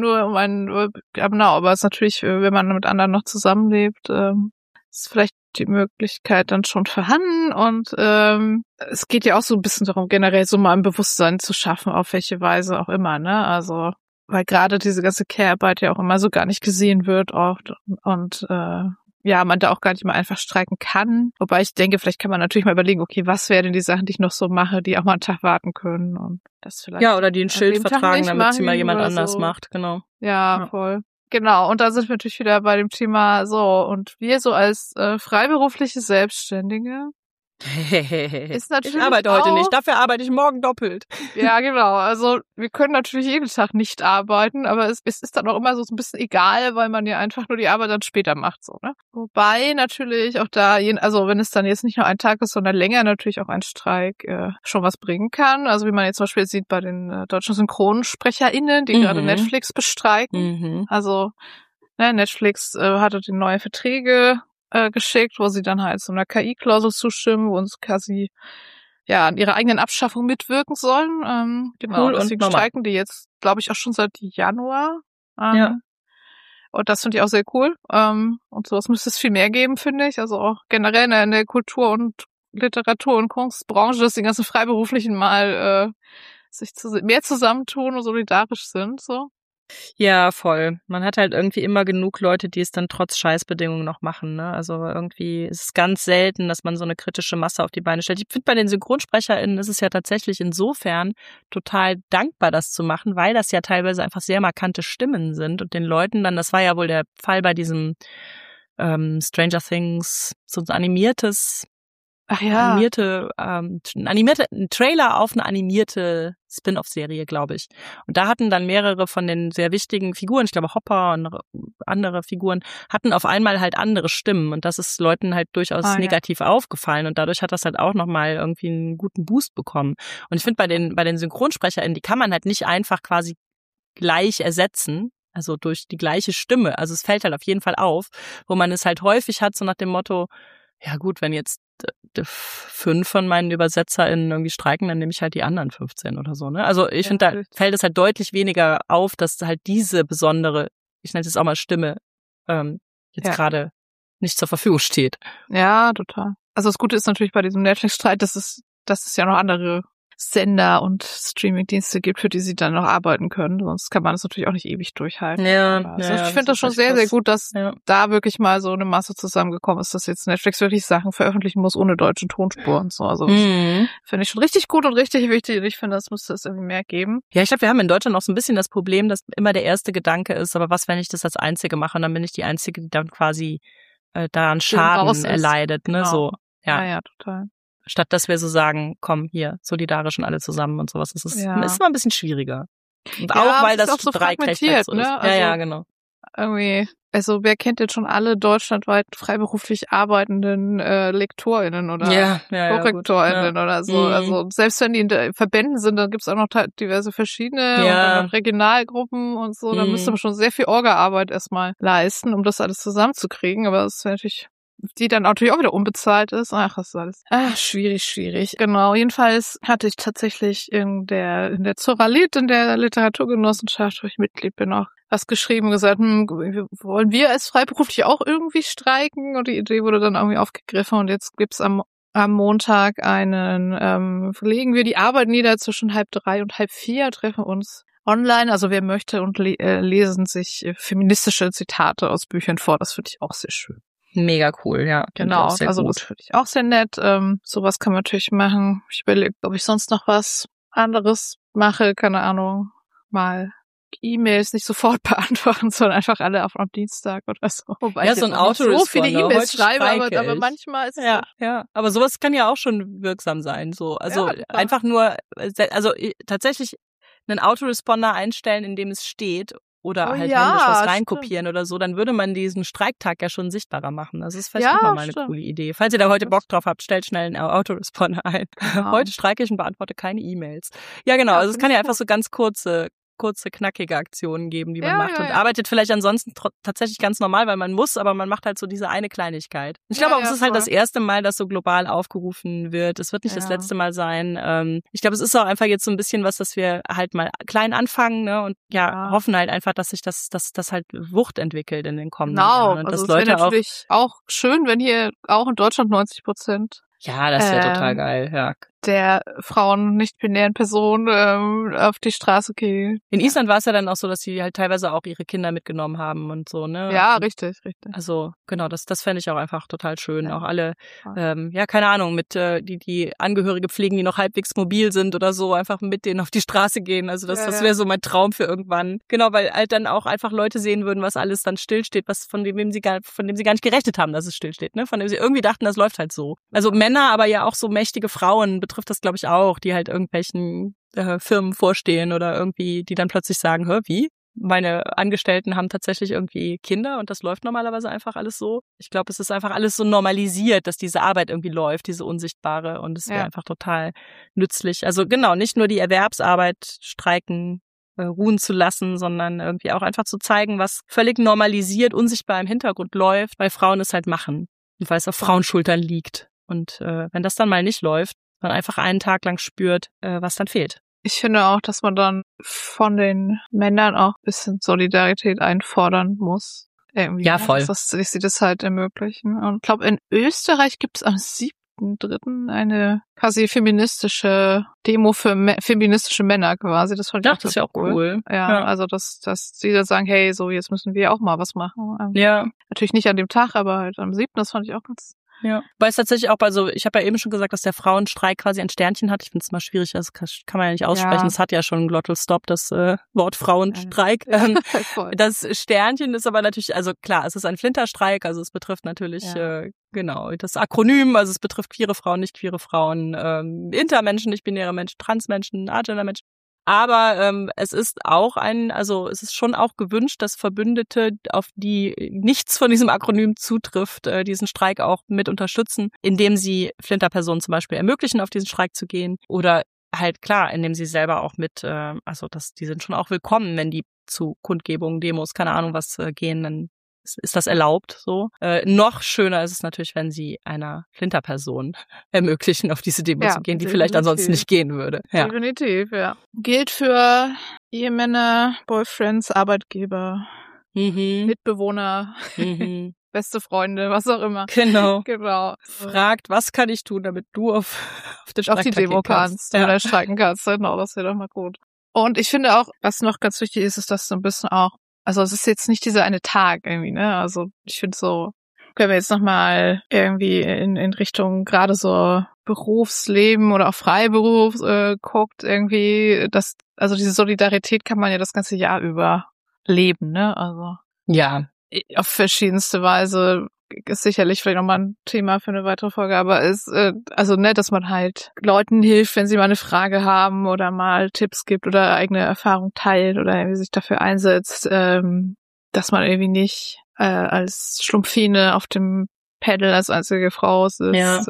aber es ist natürlich, wenn man mit anderen noch zusammenlebt, ist vielleicht die Möglichkeit dann schon vorhanden und es geht ja auch so ein bisschen darum, generell so mal ein Bewusstsein zu schaffen, auf welche Weise auch immer, ne? Also, weil gerade diese ganze Care-Arbeit ja auch immer so gar nicht gesehen wird oft und man da auch gar nicht mal einfach streiken kann. Wobei ich denke, vielleicht kann man natürlich mal überlegen, okay, was wären denn die Sachen, die ich noch so mache, die auch mal einen Tag warten können und das vielleicht. Ja, oder die ein Schild vertragen, damit sie mal jemand anders macht, genau. Ja, voll. Genau, und da sind wir natürlich wieder bei dem Thema und wir so als freiberufliche Selbstständige ist natürlich ich arbeite heute nicht, dafür arbeite ich morgen doppelt. Ja, genau, also wir können natürlich jeden Tag nicht arbeiten, aber es ist dann auch immer so ein bisschen egal, weil man ja einfach nur die Arbeit dann später macht, so, ne? Wobei natürlich auch da, also wenn es dann jetzt nicht nur ein Tag ist, sondern länger, natürlich auch ein Streik schon was bringen kann. Also wie man jetzt zum Beispiel sieht bei den deutschen SynchronsprecherInnen, die gerade Netflix bestreiken. Also Netflix hatte die neue Verträge geschickt, wo sie dann halt so einer KI-Klausel zustimmen, wo uns quasi an ihrer eigenen Abschaffung mitwirken sollen. Genau, cool, deswegen streiken die jetzt, glaube ich, auch schon seit Januar. Und das finde ich auch sehr cool. Und sowas müsste es viel mehr geben, finde ich. Also auch generell in der Kultur- und Literatur- und Kunstbranche, dass die ganzen Freiberuflichen mal sich mehr zusammentun und solidarisch sind, so. Ja, voll. Man hat halt irgendwie immer genug Leute, die es dann trotz Scheißbedingungen noch machen, ne? Also irgendwie ist es ganz selten, dass man so eine kritische Masse auf die Beine stellt. Ich finde, bei den SynchronsprecherInnen ist es ja tatsächlich insofern total dankbar, das zu machen, weil das ja teilweise einfach sehr markante Stimmen sind und den Leuten dann, das war ja wohl der Fall bei diesem Stranger Things, so ein animiertes ein Trailer auf eine animierte Spin-off-Serie, glaube ich. Und da hatten dann mehrere von den sehr wichtigen Figuren, ich glaube Hopper und andere Figuren, hatten auf einmal halt andere Stimmen. Und das ist Leuten halt durchaus negativ aufgefallen. Und dadurch hat das halt auch nochmal irgendwie einen guten Boost bekommen. Und ich finde, bei den SynchronsprecherInnen, die kann man halt nicht einfach quasi gleich ersetzen. Also durch die gleiche Stimme. Also es fällt halt auf jeden Fall auf, wo man es halt häufig hat, so nach dem Motto, ja gut, wenn jetzt 5 von meinen ÜbersetzerInnen irgendwie streiken, dann nehme ich halt die anderen 15 oder so, ne? Also ich finde, da fällt es halt deutlich weniger auf, dass halt diese besondere, ich nenne es jetzt auch mal Stimme, gerade nicht zur Verfügung steht. Ja, total. Also das Gute ist natürlich bei diesem Netflix-Streit, dass es ja noch andere Sender und Streaming-Dienste gibt, für die sie dann noch arbeiten können. Sonst kann man das natürlich auch nicht ewig durchhalten. Also ich finde das schon sehr, sehr gut, dass da wirklich mal so eine Masse zusammengekommen ist, dass jetzt Netflix wirklich Sachen veröffentlichen muss ohne deutsche Tonspur und so. Also finde ich schon richtig gut und richtig wichtig. Und ich finde, das müsste es irgendwie mehr geben. Ja, ich glaube, wir haben in Deutschland auch so ein bisschen das Problem, dass immer der erste Gedanke ist, aber was, wenn ich das als Einzige mache? Und dann bin ich die Einzige, die dann quasi daran Schaden erleidet, ne? Genau. So. Ja, total. Statt dass wir so sagen, komm hier, solidarisch und alle zusammen und sowas. Das ist immer ein bisschen schwieriger. Und auch weil das auch so Streikrecht halt so ist. Ne? Also Ja, genau. Irgendwie, also wer kennt jetzt schon alle deutschlandweit freiberuflich arbeitenden LektorInnen oder KorrektorInnen oder so. Also selbst wenn die in Verbänden sind, dann gibt's auch noch diverse verschiedene und dann noch Regionalgruppen und so. Da müsste man schon sehr viel Orga-Arbeit erstmal leisten, um das alles zusammenzukriegen. Aber das wäre natürlich, die dann natürlich auch wieder unbezahlt ist. Ach, was ist alles? Schwierig. Genau, jedenfalls hatte ich tatsächlich in der Zoralit, in der Literaturgenossenschaft, wo ich Mitglied bin, auch was geschrieben und gesagt, wollen wir als freiberuflich auch irgendwie streiken? Und die Idee wurde dann irgendwie aufgegriffen und jetzt gibt's am Montag legen wir die Arbeit nieder zwischen 2:30 und 3:30, treffen uns online, also wer möchte und lesen sich feministische Zitate aus Büchern vor. Das finde ich auch sehr schön. Mega cool, ja. Genau, also das finde ich auch sehr nett. Sowas kann man natürlich machen. Ich überlege, ob ich sonst noch was anderes mache, keine Ahnung, mal E-Mails nicht sofort beantworten, sondern einfach alle am Dienstag oder so. Wobei ja, so ein Autoresponder. So viele E-Mails schreibe, aber manchmal ist es ja. Aber sowas kann ja auch schon wirksam sein, so. Also einfach nur, also tatsächlich einen Autoresponder einstellen, in dem es steht, oder halt händisch was reinkopieren oder so, dann würde man diesen Streiktag ja schon sichtbarer machen. Das ist vielleicht auch mal eine coole Idee. Falls ihr da heute Bock drauf habt, stellt schnell einen Autoresponder ein. Genau. Heute streike ich und beantworte keine E-Mails. Ja, genau. Also es kann ja einfach so ganz kurze, knackige Aktionen geben, die man macht und arbeitet vielleicht ansonsten tatsächlich ganz normal, weil man muss, aber man macht halt so diese eine Kleinigkeit. Ich glaube auch, es ist halt das erste Mal, dass so global aufgerufen wird. Es wird nicht das letzte Mal sein. Ich glaube, es ist auch einfach jetzt so ein bisschen was, dass wir halt mal klein anfangen, ne, und hoffen halt einfach, dass sich das halt Wucht entwickelt in den kommenden Jahren. Und also dass Leute es wäre natürlich auch schön, wenn hier auch in Deutschland 90% ja, das wäre total geil, ja. Der Frauen, nicht-binären Personen auf die Straße gehen. In Island war es ja dann auch so, dass sie halt teilweise auch ihre Kinder mitgenommen haben und so, ne? Ja, richtig. Also genau, das fände ich auch einfach total schön. Auch alle, keine Ahnung, mit die Angehörige pflegen, die noch halbwegs mobil sind oder so, einfach mit denen auf die Straße gehen. Also das wäre so mein Traum für irgendwann. Genau, weil halt dann auch einfach Leute sehen würden, was alles dann stillsteht, von dem sie gar nicht gerechnet haben, dass es stillsteht, ne? Von dem sie irgendwie dachten, das läuft halt so. Also Männer, aber ja auch so mächtige Frauen betrifft das, glaube ich, auch, die halt irgendwelchen Firmen vorstehen oder irgendwie, die dann plötzlich sagen, wie? Meine Angestellten haben tatsächlich irgendwie Kinder und das läuft normalerweise einfach alles so. Ich glaube, es ist einfach alles so normalisiert, dass diese Arbeit irgendwie läuft, diese unsichtbare, und es wäre einfach total nützlich. Also genau, nicht nur die Erwerbsarbeit streiken, ruhen zu lassen, sondern irgendwie auch einfach zu zeigen, was völlig normalisiert, unsichtbar im Hintergrund läuft, weil Frauen es halt machen und weil es auf Frauenschultern liegt. Und wenn das dann mal nicht läuft, man einfach einen Tag lang spürt, was dann fehlt. Ich finde auch, dass man dann von den Männern auch ein bisschen Solidarität einfordern muss. Irgendwie, ja, voll. Dass sie das halt ermöglichen. Und ich glaube, in Österreich gibt es am 7.3. eine quasi feministische Demo für feministische Männer quasi. Das fand ich auch das ist ja auch cool. Ja, also dass sie dann sagen, hey, so jetzt müssen wir auch mal was machen. Ja. Natürlich nicht an dem Tag, aber halt am 7. Das fand ich auch ganz... Ja, weil es tatsächlich auch ich habe ja eben schon gesagt, dass der Frauenstreik quasi ein Sternchen hat. Ich finde es mal schwierig, das kann man ja nicht aussprechen. Es hat ja schon Glottal Stop, das Wort Frauenstreik. Das Sternchen ist aber natürlich, also klar, es ist ein Flinterstreik, also es betrifft natürlich das Akronym, also es betrifft queere Frauen, nicht queere Frauen, Intermenschen, nicht-binäre Menschen, Transmenschen, Agender-Menschen. Aber es ist auch es ist schon auch gewünscht, dass Verbündete, auf die nichts von diesem Akronym zutrifft, diesen Streik auch mit unterstützen, indem sie Flinterpersonen zum Beispiel ermöglichen, auf diesen Streik zu gehen, oder halt klar, indem sie selber auch die sind schon auch willkommen, wenn die zu Kundgebungen, Demos, keine Ahnung was gehen, dann ist das erlaubt, so. Noch schöner ist es natürlich, wenn sie einer Flinterperson ermöglichen, auf diese Demo zu gehen, die vielleicht ansonsten nicht gehen würde. Ja. Definitiv, ja. Gilt für Ehemänner, Boyfriends, Arbeitgeber, Mitbewohner, beste Freunde, was auch immer. Genau. Fragt, was kann ich tun, damit du auf den Streiktag auf die Demo kannst oder streiken kannst. Genau, das wäre doch mal gut. Und ich finde auch, was noch ganz wichtig ist dass so ein bisschen auch, also es ist jetzt nicht dieser eine Tag irgendwie, ne? Also ich finde so, wenn wir jetzt nochmal irgendwie in Richtung gerade so Berufsleben oder auch Freiberuf guckt, irgendwie, also diese Solidarität kann man ja das ganze Jahr über leben, ne? Also ja, auf verschiedenste Weise. Ist sicherlich vielleicht nochmal ein Thema für eine weitere Folge, aber ist, dass man halt Leuten hilft, wenn sie mal eine Frage haben oder mal Tipps gibt oder eigene Erfahrung teilt oder irgendwie sich dafür einsetzt, dass man irgendwie nicht als Schlumpfine auf dem Pedal als einzige Frau sitzt,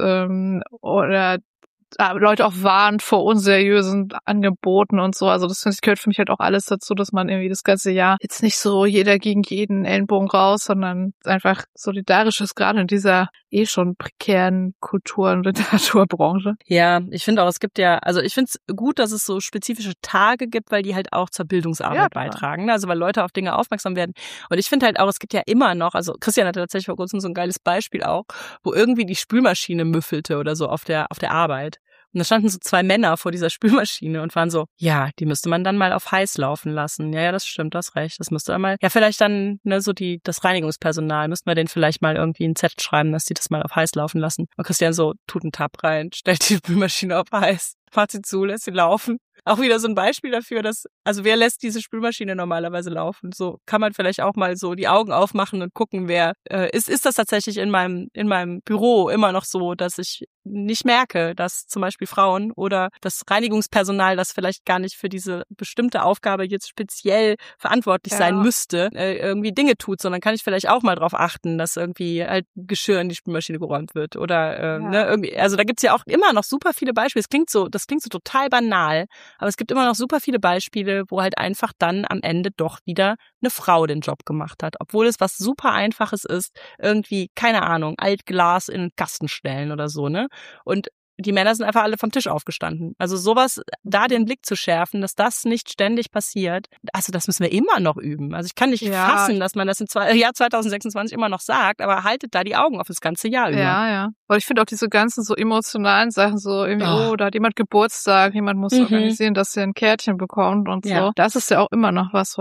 oder Leute auch warnt vor unseriösen Angeboten und so. Also das finde ich, gehört für mich halt auch alles dazu, dass man irgendwie das ganze Jahr jetzt nicht so jeder gegen jeden Ellenbogen raus, sondern einfach solidarisch ist, gerade in dieser schon prekären Kultur- und Literaturbranche. Ja, ich finde auch, es gibt also ich finde es gut, dass es so spezifische Tage gibt, weil die halt auch zur Bildungsarbeit beitragen. Also weil Leute auf Dinge aufmerksam werden. Und ich finde halt auch, es gibt ja immer noch, also Christian hatte tatsächlich vor kurzem so ein geiles Beispiel auch, wo irgendwie die Spülmaschine müffelte oder so auf der Arbeit. Und da standen so 2 Männer vor dieser Spülmaschine und waren so, ja, die müsste man dann mal auf heiß laufen lassen. Ja, das stimmt, das recht. Das müsste mal, ja, vielleicht dann, so das Reinigungspersonal, müssten wir denen vielleicht mal irgendwie einen Zettel schreiben, dass die das mal auf heiß laufen lassen. Und Christian so, tut einen Tab rein, stellt die Spülmaschine auf heiß, macht sie zu, lässt sie laufen. Auch wieder so ein Beispiel dafür, dass, also wer lässt diese Spülmaschine normalerweise laufen? So kann man vielleicht auch mal so die Augen aufmachen und gucken, wer, ist das tatsächlich in meinem Büro immer noch so, dass ich nicht merke, dass zum Beispiel Frauen oder das Reinigungspersonal, das vielleicht gar nicht für diese bestimmte Aufgabe jetzt speziell verantwortlich sein müsste, irgendwie Dinge tut, sondern kann ich vielleicht auch mal drauf achten, dass irgendwie halt Geschirr in die Spülmaschine geräumt wird oder irgendwie, also da gibt's ja auch immer noch super viele Beispiele. Das klingt so total banal, aber es gibt immer noch super viele Beispiele, wo halt einfach dann am Ende doch wieder eine Frau den Job gemacht hat, obwohl es was super Einfaches ist, irgendwie, keine Ahnung, Altglas in den Kasten stellen oder so, ne? Und die Männer sind einfach alle vom Tisch aufgestanden. Also sowas, da den Blick zu schärfen, dass das nicht ständig passiert, also das müssen wir immer noch üben. Also ich kann nicht fassen, dass man das im Jahr 2026 immer noch sagt, aber haltet da die Augen auf das ganze Jahr über. Ja. Weil ich finde auch diese ganzen so emotionalen Sachen, so irgendwie, da hat jemand Geburtstag, jemand muss organisieren, dass er ein Kärtchen bekommt und so. Das ist ja auch immer noch was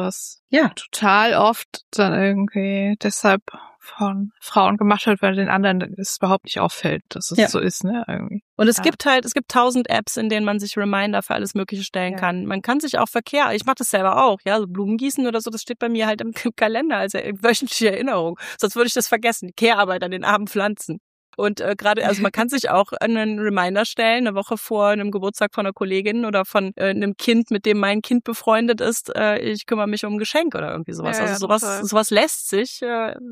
total oft dann irgendwie deshalb von Frauen gemacht wird, weil den anderen es überhaupt nicht auffällt, dass es so ist, ne, irgendwie. Und es gibt 1000 Apps, in denen man sich Reminder für alles Mögliche stellen kann. Man kann sich auch ich mache das selber auch, so Blumen gießen oder so, das steht bei mir halt im Kalender als wöchentliche Erinnerung. Sonst würde ich das vergessen, die Care-Arbeit an den armen Pflanzen. Und gerade, also man kann sich auch einen Reminder stellen, eine Woche vor einem Geburtstag von einer Kollegin oder von einem Kind, mit dem mein Kind befreundet ist, ich kümmere mich um ein Geschenk oder irgendwie sowas. Also sowas lässt sich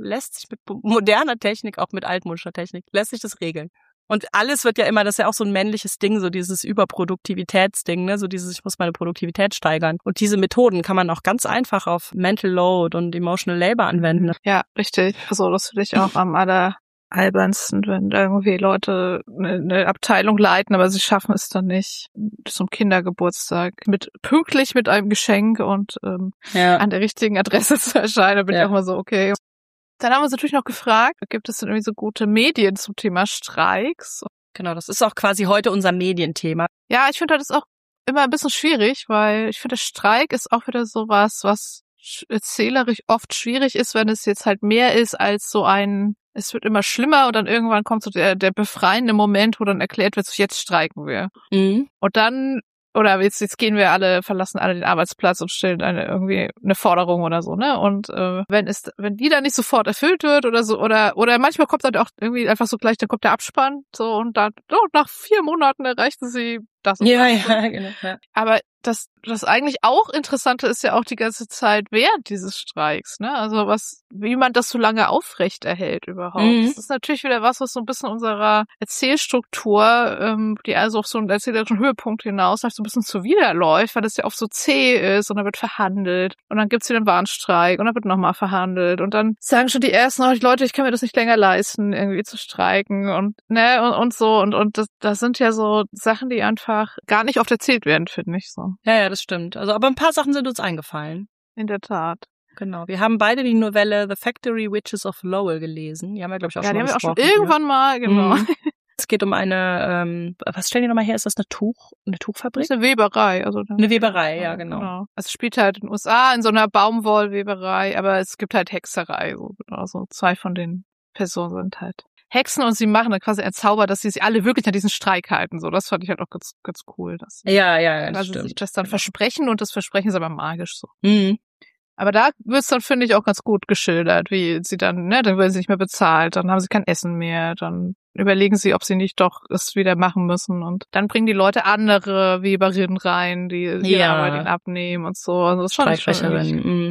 mit moderner Technik, auch mit altmodischer Technik, lässt sich das regeln. Und alles wird ja immer, das ist ja auch so ein männliches Ding, so dieses Überproduktivitätsding, ne, so dieses, ich muss meine Produktivität steigern. Und diese Methoden kann man auch ganz einfach auf Mental Load und Emotional Labor anwenden. Ja, richtig. Also das finde ich auch am albernsten, wenn irgendwie Leute eine Abteilung leiten, aber sie schaffen es dann nicht, zum Kindergeburtstag pünktlich mit einem Geschenk und an der richtigen Adresse zu erscheinen. Da bin ich auch mal so, okay. Dann haben wir uns natürlich noch gefragt, gibt es denn irgendwie so gute Medien zum Thema Streiks? Genau, das ist auch quasi heute unser Medienthema. Ja, ich finde das auch immer ein bisschen schwierig, weil ich finde, Streik ist auch wieder sowas, was erzählerisch oft schwierig ist, wenn es jetzt halt mehr ist als so es wird immer schlimmer und dann irgendwann kommt so der befreiende Moment, wo dann erklärt wird, so jetzt streiken wir. Und dann, oder jetzt verlassen alle den Arbeitsplatz und stellen irgendwie eine Forderung oder so, ne? Und wenn die dann nicht sofort erfüllt wird oder so, oder manchmal kommt dann auch irgendwie einfach so gleich, dann kommt der Abspann, so, und dann, nach 4 Monaten erreichen sie das und das. Ja, genau. Ja. Aber das eigentlich auch Interessante ist ja auch die ganze Zeit während dieses Streiks, ne? Also wie man das so lange aufrecht erhält überhaupt. Das ist natürlich wieder was so ein bisschen unserer Erzählstruktur, die also auf so einen erzählerischen Höhepunkt hinaus so ein bisschen zuwiderläuft, weil das ja oft so zäh ist und dann wird verhandelt und dann gibt's wieder einen Warnstreik und dann wird nochmal verhandelt und dann sagen schon die ersten, Leute, ich kann mir das nicht länger leisten, irgendwie zu streiken und, ne, und so und das sind ja so Sachen, die einfach gar nicht oft erzählt werden, finde ich so. Ja, das stimmt. Also, aber ein paar Sachen sind uns eingefallen. In der Tat. Genau. Wir haben beide die Novelle The Factory Witches of Lowell gelesen. Die haben wir, glaube ich, auch schon mal besprochen. Ja, die haben wir auch schon irgendwann mal, genau. Es geht um eine, was stellen die nochmal her? Ist das eine Tuchfabrik? Das ist eine Weberei. Also eine Weberei, ja, genau. Also es spielt halt in den USA in so einer Baumwollweberei, aber es gibt halt Hexerei. Also 2 von den Personen sind halt Hexen und sie machen dann quasi einen Zauber, dass sie sich alle wirklich an diesen Streik halten. So, das fand ich halt auch ganz, ganz cool. Dass ja, das stimmt. Sich das dann versprechen und das Versprechen ist aber magisch so. Mhm. Aber da wird's dann, finde ich, auch ganz gut geschildert, wie sie dann, ne, dann werden sie nicht mehr bezahlt, dann haben sie kein Essen mehr, dann überlegen sie, ob sie nicht doch es wieder machen müssen und dann bringen die Leute andere Weberinnen rein, die ihre Arbeit ihnen abnehmen und so. Also das fand ich schon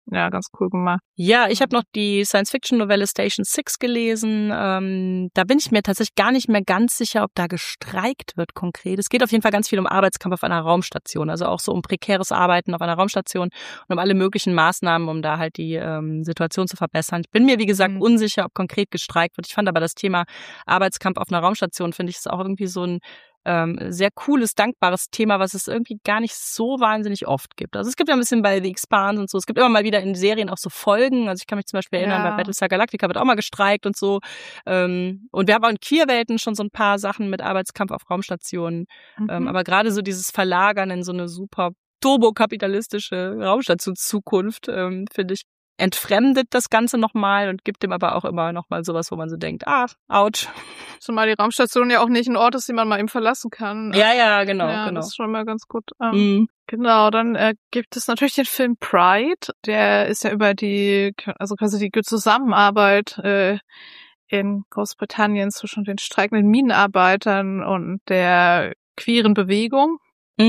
ja, ganz cool gemacht. Ja, ich habe noch die Science-Fiction-Novelle Station 6 gelesen. Da bin ich mir tatsächlich gar nicht mehr ganz sicher, ob da gestreikt wird konkret. Es geht auf jeden Fall ganz viel um Arbeitskampf auf einer Raumstation, also auch so um prekäres Arbeiten auf einer Raumstation und um alle möglichen Maßnahmen, um da halt die Situation zu verbessern. Ich bin mir, wie gesagt, unsicher, ob konkret gestreikt wird. Ich fand aber das Thema Arbeitskampf auf einer Raumstation, finde ich, ist auch irgendwie so ein sehr cooles, dankbares Thema, was es irgendwie gar nicht so wahnsinnig oft gibt. Also es gibt ja ein bisschen bei The Expanse und so, es gibt immer mal wieder in Serien auch so Folgen, also ich kann mich zum Beispiel erinnern, bei Battlestar Galactica wird auch mal gestreikt und so. Und wir haben auch in Queerwelten schon so ein paar Sachen mit Arbeitskampf auf Raumstationen, aber gerade so dieses Verlagern in so eine super turbokapitalistische Raumstation-Zukunft, finde ich, entfremdet das Ganze nochmal und gibt dem aber auch immer nochmal sowas, wo man so denkt, ouch. Zumal die Raumstation ja auch nicht ein Ort ist, den man mal eben verlassen kann. Ja, genau. Das ist schon mal ganz gut. Genau, dann gibt es natürlich den Film Pride. Der ist ja über quasi die Zusammenarbeit in Großbritannien zwischen den streikenden Minenarbeitern und der queeren Bewegung.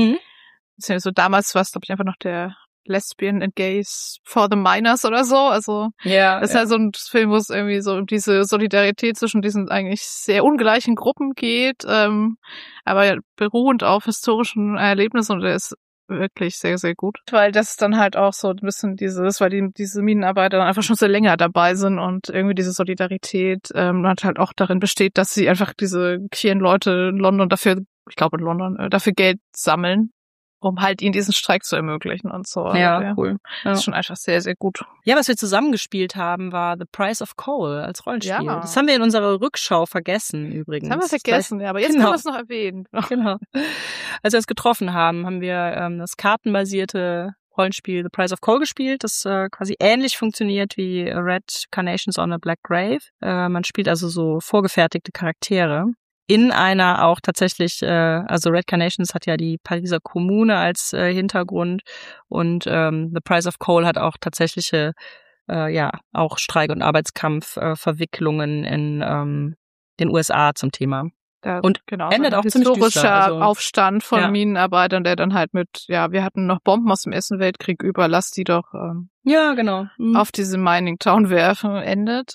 So damals war es, glaube ich, einfach noch der Lesbian and Gays for the Miners oder so. Also das ist ja so ein Film, wo es irgendwie so um diese Solidarität zwischen diesen eigentlich sehr ungleichen Gruppen geht, aber beruhend auf historischen Erlebnissen, und der ist wirklich sehr, sehr gut. Weil das dann halt auch so ein bisschen weil diese Minenarbeiter dann einfach schon sehr länger dabei sind und irgendwie diese Solidarität halt auch darin besteht, dass sie einfach diese queeren Leute in London dafür Geld sammeln, um halt ihnen diesen Streik zu ermöglichen und so. Ja, cool. Das ist schon einfach sehr, sehr gut. Ja, was wir zusammengespielt haben, war The Price of Coal als Rollenspiel. Ja. Das haben wir in unserer Rückschau vergessen übrigens. Das haben wir vergessen, aber jetzt können wir es noch erwähnen. Genau. Als wir uns getroffen haben wir das kartenbasierte Rollenspiel The Price of Coal gespielt, das quasi ähnlich funktioniert wie Red Carnations on a Black Grave. Man spielt also so vorgefertigte Charaktere. In einer auch tatsächlich, also Red Carnations hat ja die Pariser Kommune als Hintergrund und The Price of Coal hat auch tatsächliche, auch Streik- und Arbeitskampf-Verwicklungen in den USA zum Thema. Und endet auch ziemlich düster. Also Aufstand von Minenarbeitern, der dann halt wir hatten noch Bomben aus dem Ersten Weltkrieg über, lass die doch auf diese Mining Town werfen, endet.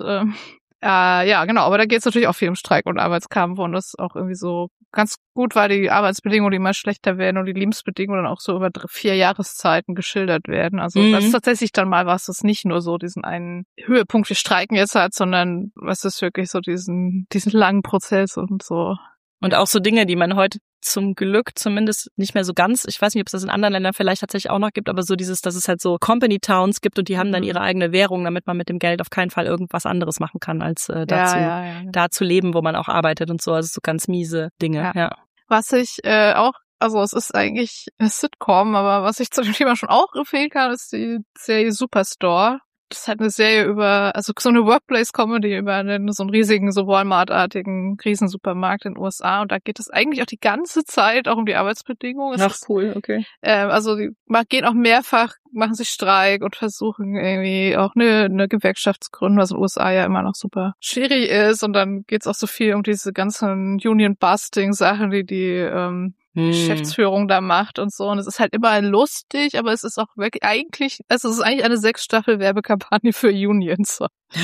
Genau, aber da geht es natürlich auch viel um Streik und Arbeitskampf, und das ist auch irgendwie so ganz gut, weil die Arbeitsbedingungen immer schlechter werden und die Lebensbedingungen dann auch so über 4 Jahreszeiten geschildert werden. Also das ist tatsächlich dann mal was, das nicht nur so diesen einen Höhepunkt, wir streiken jetzt hat, sondern was ist wirklich so diesen langen Prozess und so. Und auch so Dinge, die man heute zum Glück zumindest nicht mehr so ganz, ich weiß nicht, ob es das in anderen Ländern vielleicht tatsächlich auch noch gibt, aber so dass es halt so Company Towns gibt und die haben dann ihre eigene Währung, damit man mit dem Geld auf keinen Fall irgendwas anderes machen kann, als da zu leben, wo man auch arbeitet und so. Also so ganz miese Dinge, ja. Was ich also es ist eigentlich eine Sitcom, aber was ich zu dem Thema schon auch empfehlen kann, ist die Serie Superstore. Das ist halt eine Serie so eine Workplace-Comedy über so einen riesigen, so Walmart-artigen Riesensupermarkt in den USA. Und da geht es eigentlich auch die ganze Zeit auch um die Arbeitsbedingungen. Cool, okay. Also die gehen auch mehrfach, machen sich Streik und versuchen irgendwie auch eine Gewerkschaft zu gründen, was in den USA ja immer noch super schwierig ist. Und dann geht's auch so viel um diese ganzen Union-Busting-Sachen, die Geschäftsführung da macht und so. Und es ist halt immer lustig, aber es ist auch wirklich es ist eigentlich eine 6-Staffel-Werbekampagne für Unions.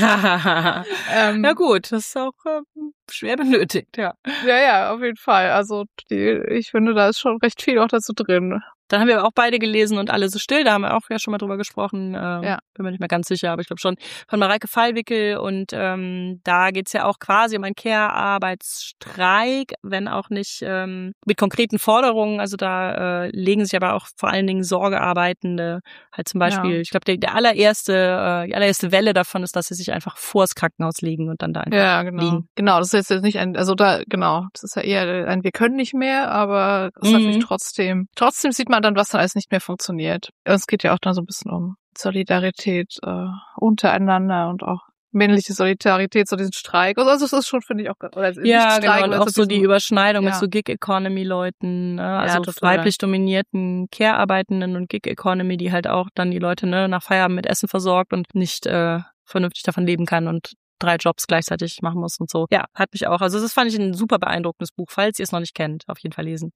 Ja gut, das ist auch schwer benötigt, ja. Ja, auf jeden Fall. Also ich finde, da ist schon recht viel auch dazu drin. Dann haben wir auch beide gelesen und alle so still, da haben wir auch ja schon mal drüber gesprochen, bin mir nicht mehr ganz sicher, aber ich glaube schon, von Mareike Fallwickel, und da geht's ja auch quasi um einen Care-Arbeitsstreik, wenn auch nicht mit konkreten Forderungen, also da legen sich aber auch vor allen Dingen Sorgearbeitende, halt zum Beispiel, ich glaube, die allererste Welle davon ist, dass sie sich einfach vors Krankenhaus legen und dann da einfach liegen. Genau, das ist jetzt nicht das ist ja eher ein wir können nicht mehr, aber es ist natürlich trotzdem sieht man dann, was dann alles nicht mehr funktioniert. Es geht ja auch dann so ein bisschen um Solidarität untereinander und auch männliche Solidarität zu diesem Streik. Also es ist schon, finde ich, auch Streik, und auch so die Überschneidung mit so Gig-Economy-Leuten, also weiblich dominierten Care-Arbeitenden und Gig-Economy, die halt auch dann die Leute nach Feierabend mit Essen versorgt und nicht vernünftig davon leben kann und 3 Jobs gleichzeitig machen muss und so. Ja, hat mich auch. Also das fand ich ein super beeindruckendes Buch. Falls ihr es noch nicht kennt, auf jeden Fall lesen. Ja.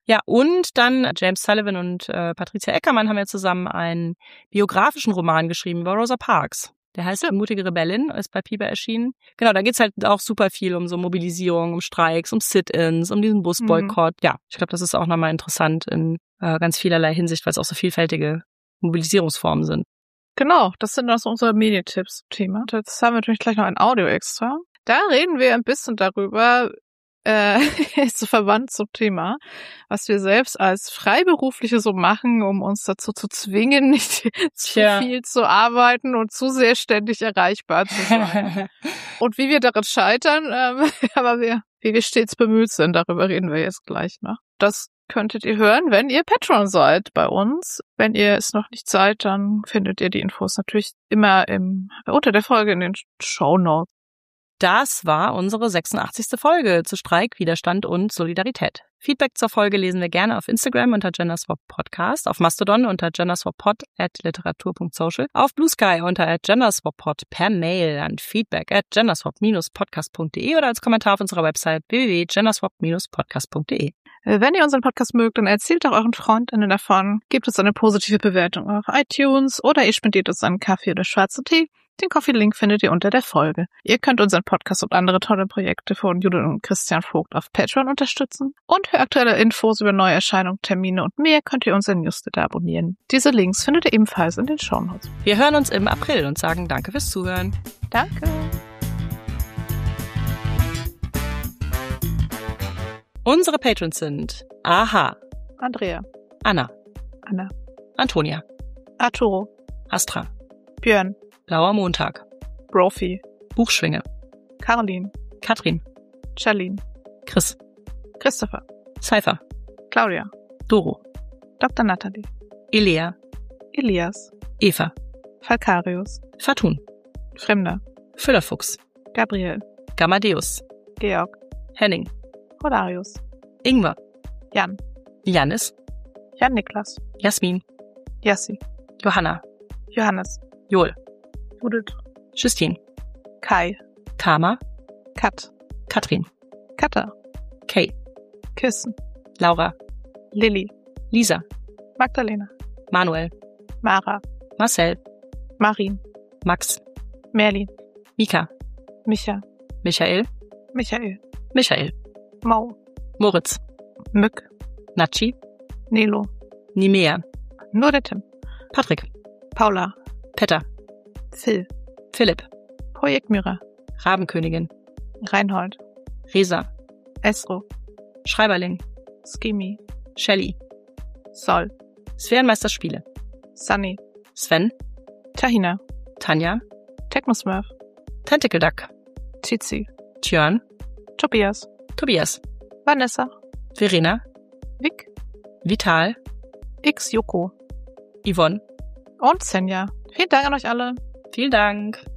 Ja, und dann James Sullivan und Patricia Eckermann haben ja zusammen einen biografischen Roman geschrieben über Rosa Parks. Der heißt Die mutige Rebellin, ist bei Piper erschienen. Genau, da geht's halt auch super viel um so Mobilisierung, um Streiks, um Sit-ins, um diesen Busboykott. Ja, ich glaube, das ist auch nochmal interessant in ganz vielerlei Hinsicht, weil es auch so vielfältige Mobilisierungsformen sind. Genau, das sind also unsere Medientipps zum Thema. Jetzt haben wir natürlich gleich noch ein Audio extra. Da reden wir ein bisschen darüber, ist so verwandt zum Thema, was wir selbst als Freiberufliche so machen, um uns dazu zu zwingen, nicht zu viel zu arbeiten und zu sehr ständig erreichbar zu sein. Und wie wir daran scheitern, aber wie wir stets bemüht sind, darüber reden wir jetzt gleich noch. Das könntet ihr hören, wenn ihr Patreon seid bei uns. Wenn ihr es noch nicht seid, dann findet ihr die Infos natürlich immer unter der Folge in den Shownotes. Das war unsere 86. Folge zu Streik, Widerstand und Solidarität. Feedback zur Folge lesen wir gerne auf Instagram unter Genderswap Podcast, auf Mastodon unter genderswappod@literatur.social, auf Blue Sky unter @genderswappod, per Mail an feedback@genderswap-podcast.de oder als Kommentar auf unserer Website www.genderswap-podcast.de. Wenn ihr unseren Podcast mögt, dann erzählt auch euren Freundinnen davon, gebt uns eine positive Bewertung auf iTunes oder ihr spendiert uns einen Kaffee oder schwarzen Tee. Den Coffee-Link findet ihr unter der Folge. Ihr könnt unseren Podcast und andere tolle Projekte von Judith und Christian Vogt auf Patreon unterstützen. Und für aktuelle Infos über Neuerscheinungen, Termine und mehr könnt ihr unseren Newsletter abonnieren. Diese Links findet ihr ebenfalls in den Shownotes. Wir hören uns im April und sagen danke fürs Zuhören. Danke. Unsere Patrons sind Aha, Andrea, Anna, Antonia, Arturo, Astra, Björn, Blauer Montag, Brophy, Buchschwinge, Caroline, Katrin, Charlene, Chris, Christopher, Cypher, Claudia, Doro, Dr. Natalie, Elea, Elias, Eva, Falkarius, Fatun, Fremder, Füllerfuchs, Gabriel, Gamadeus, Georg, Henning, Rodarius, Ingwer, Jan, Janis, Jan-Niklas, Jasmin, Jassi, Johanna, Johannes, Joel, Judith, Justine, Kai, Karma, Kat, Katrin, Katha, Kay, Kirsten, Laura, Lilly, Lisa, Magdalena, Manuel, Mara, Marcel, Marin, Max, Merlin, Mika, Micha, Michael, Michael, Michael, Mau, Moritz, Mück, Natschi, Nelo, Nimea, nur der Tim, Patrick, Paula, Petter, Phil, Philipp, Projekt Myra, Rabenkönigin, Reinhold, Resa, Esro, Schreiberling, Skimi, Shelley, Sol, Sphärenmeisterspiele, Sunny, Sven, Tahina, Tanja, Technosmurf, Tentacle Duck, Tizi, Tjörn, Tobias, Tobias, Vanessa, Verena, Vic, Vital, X Joko Yvonne. und Senja. Vielen Dank an euch alle. Vielen Dank.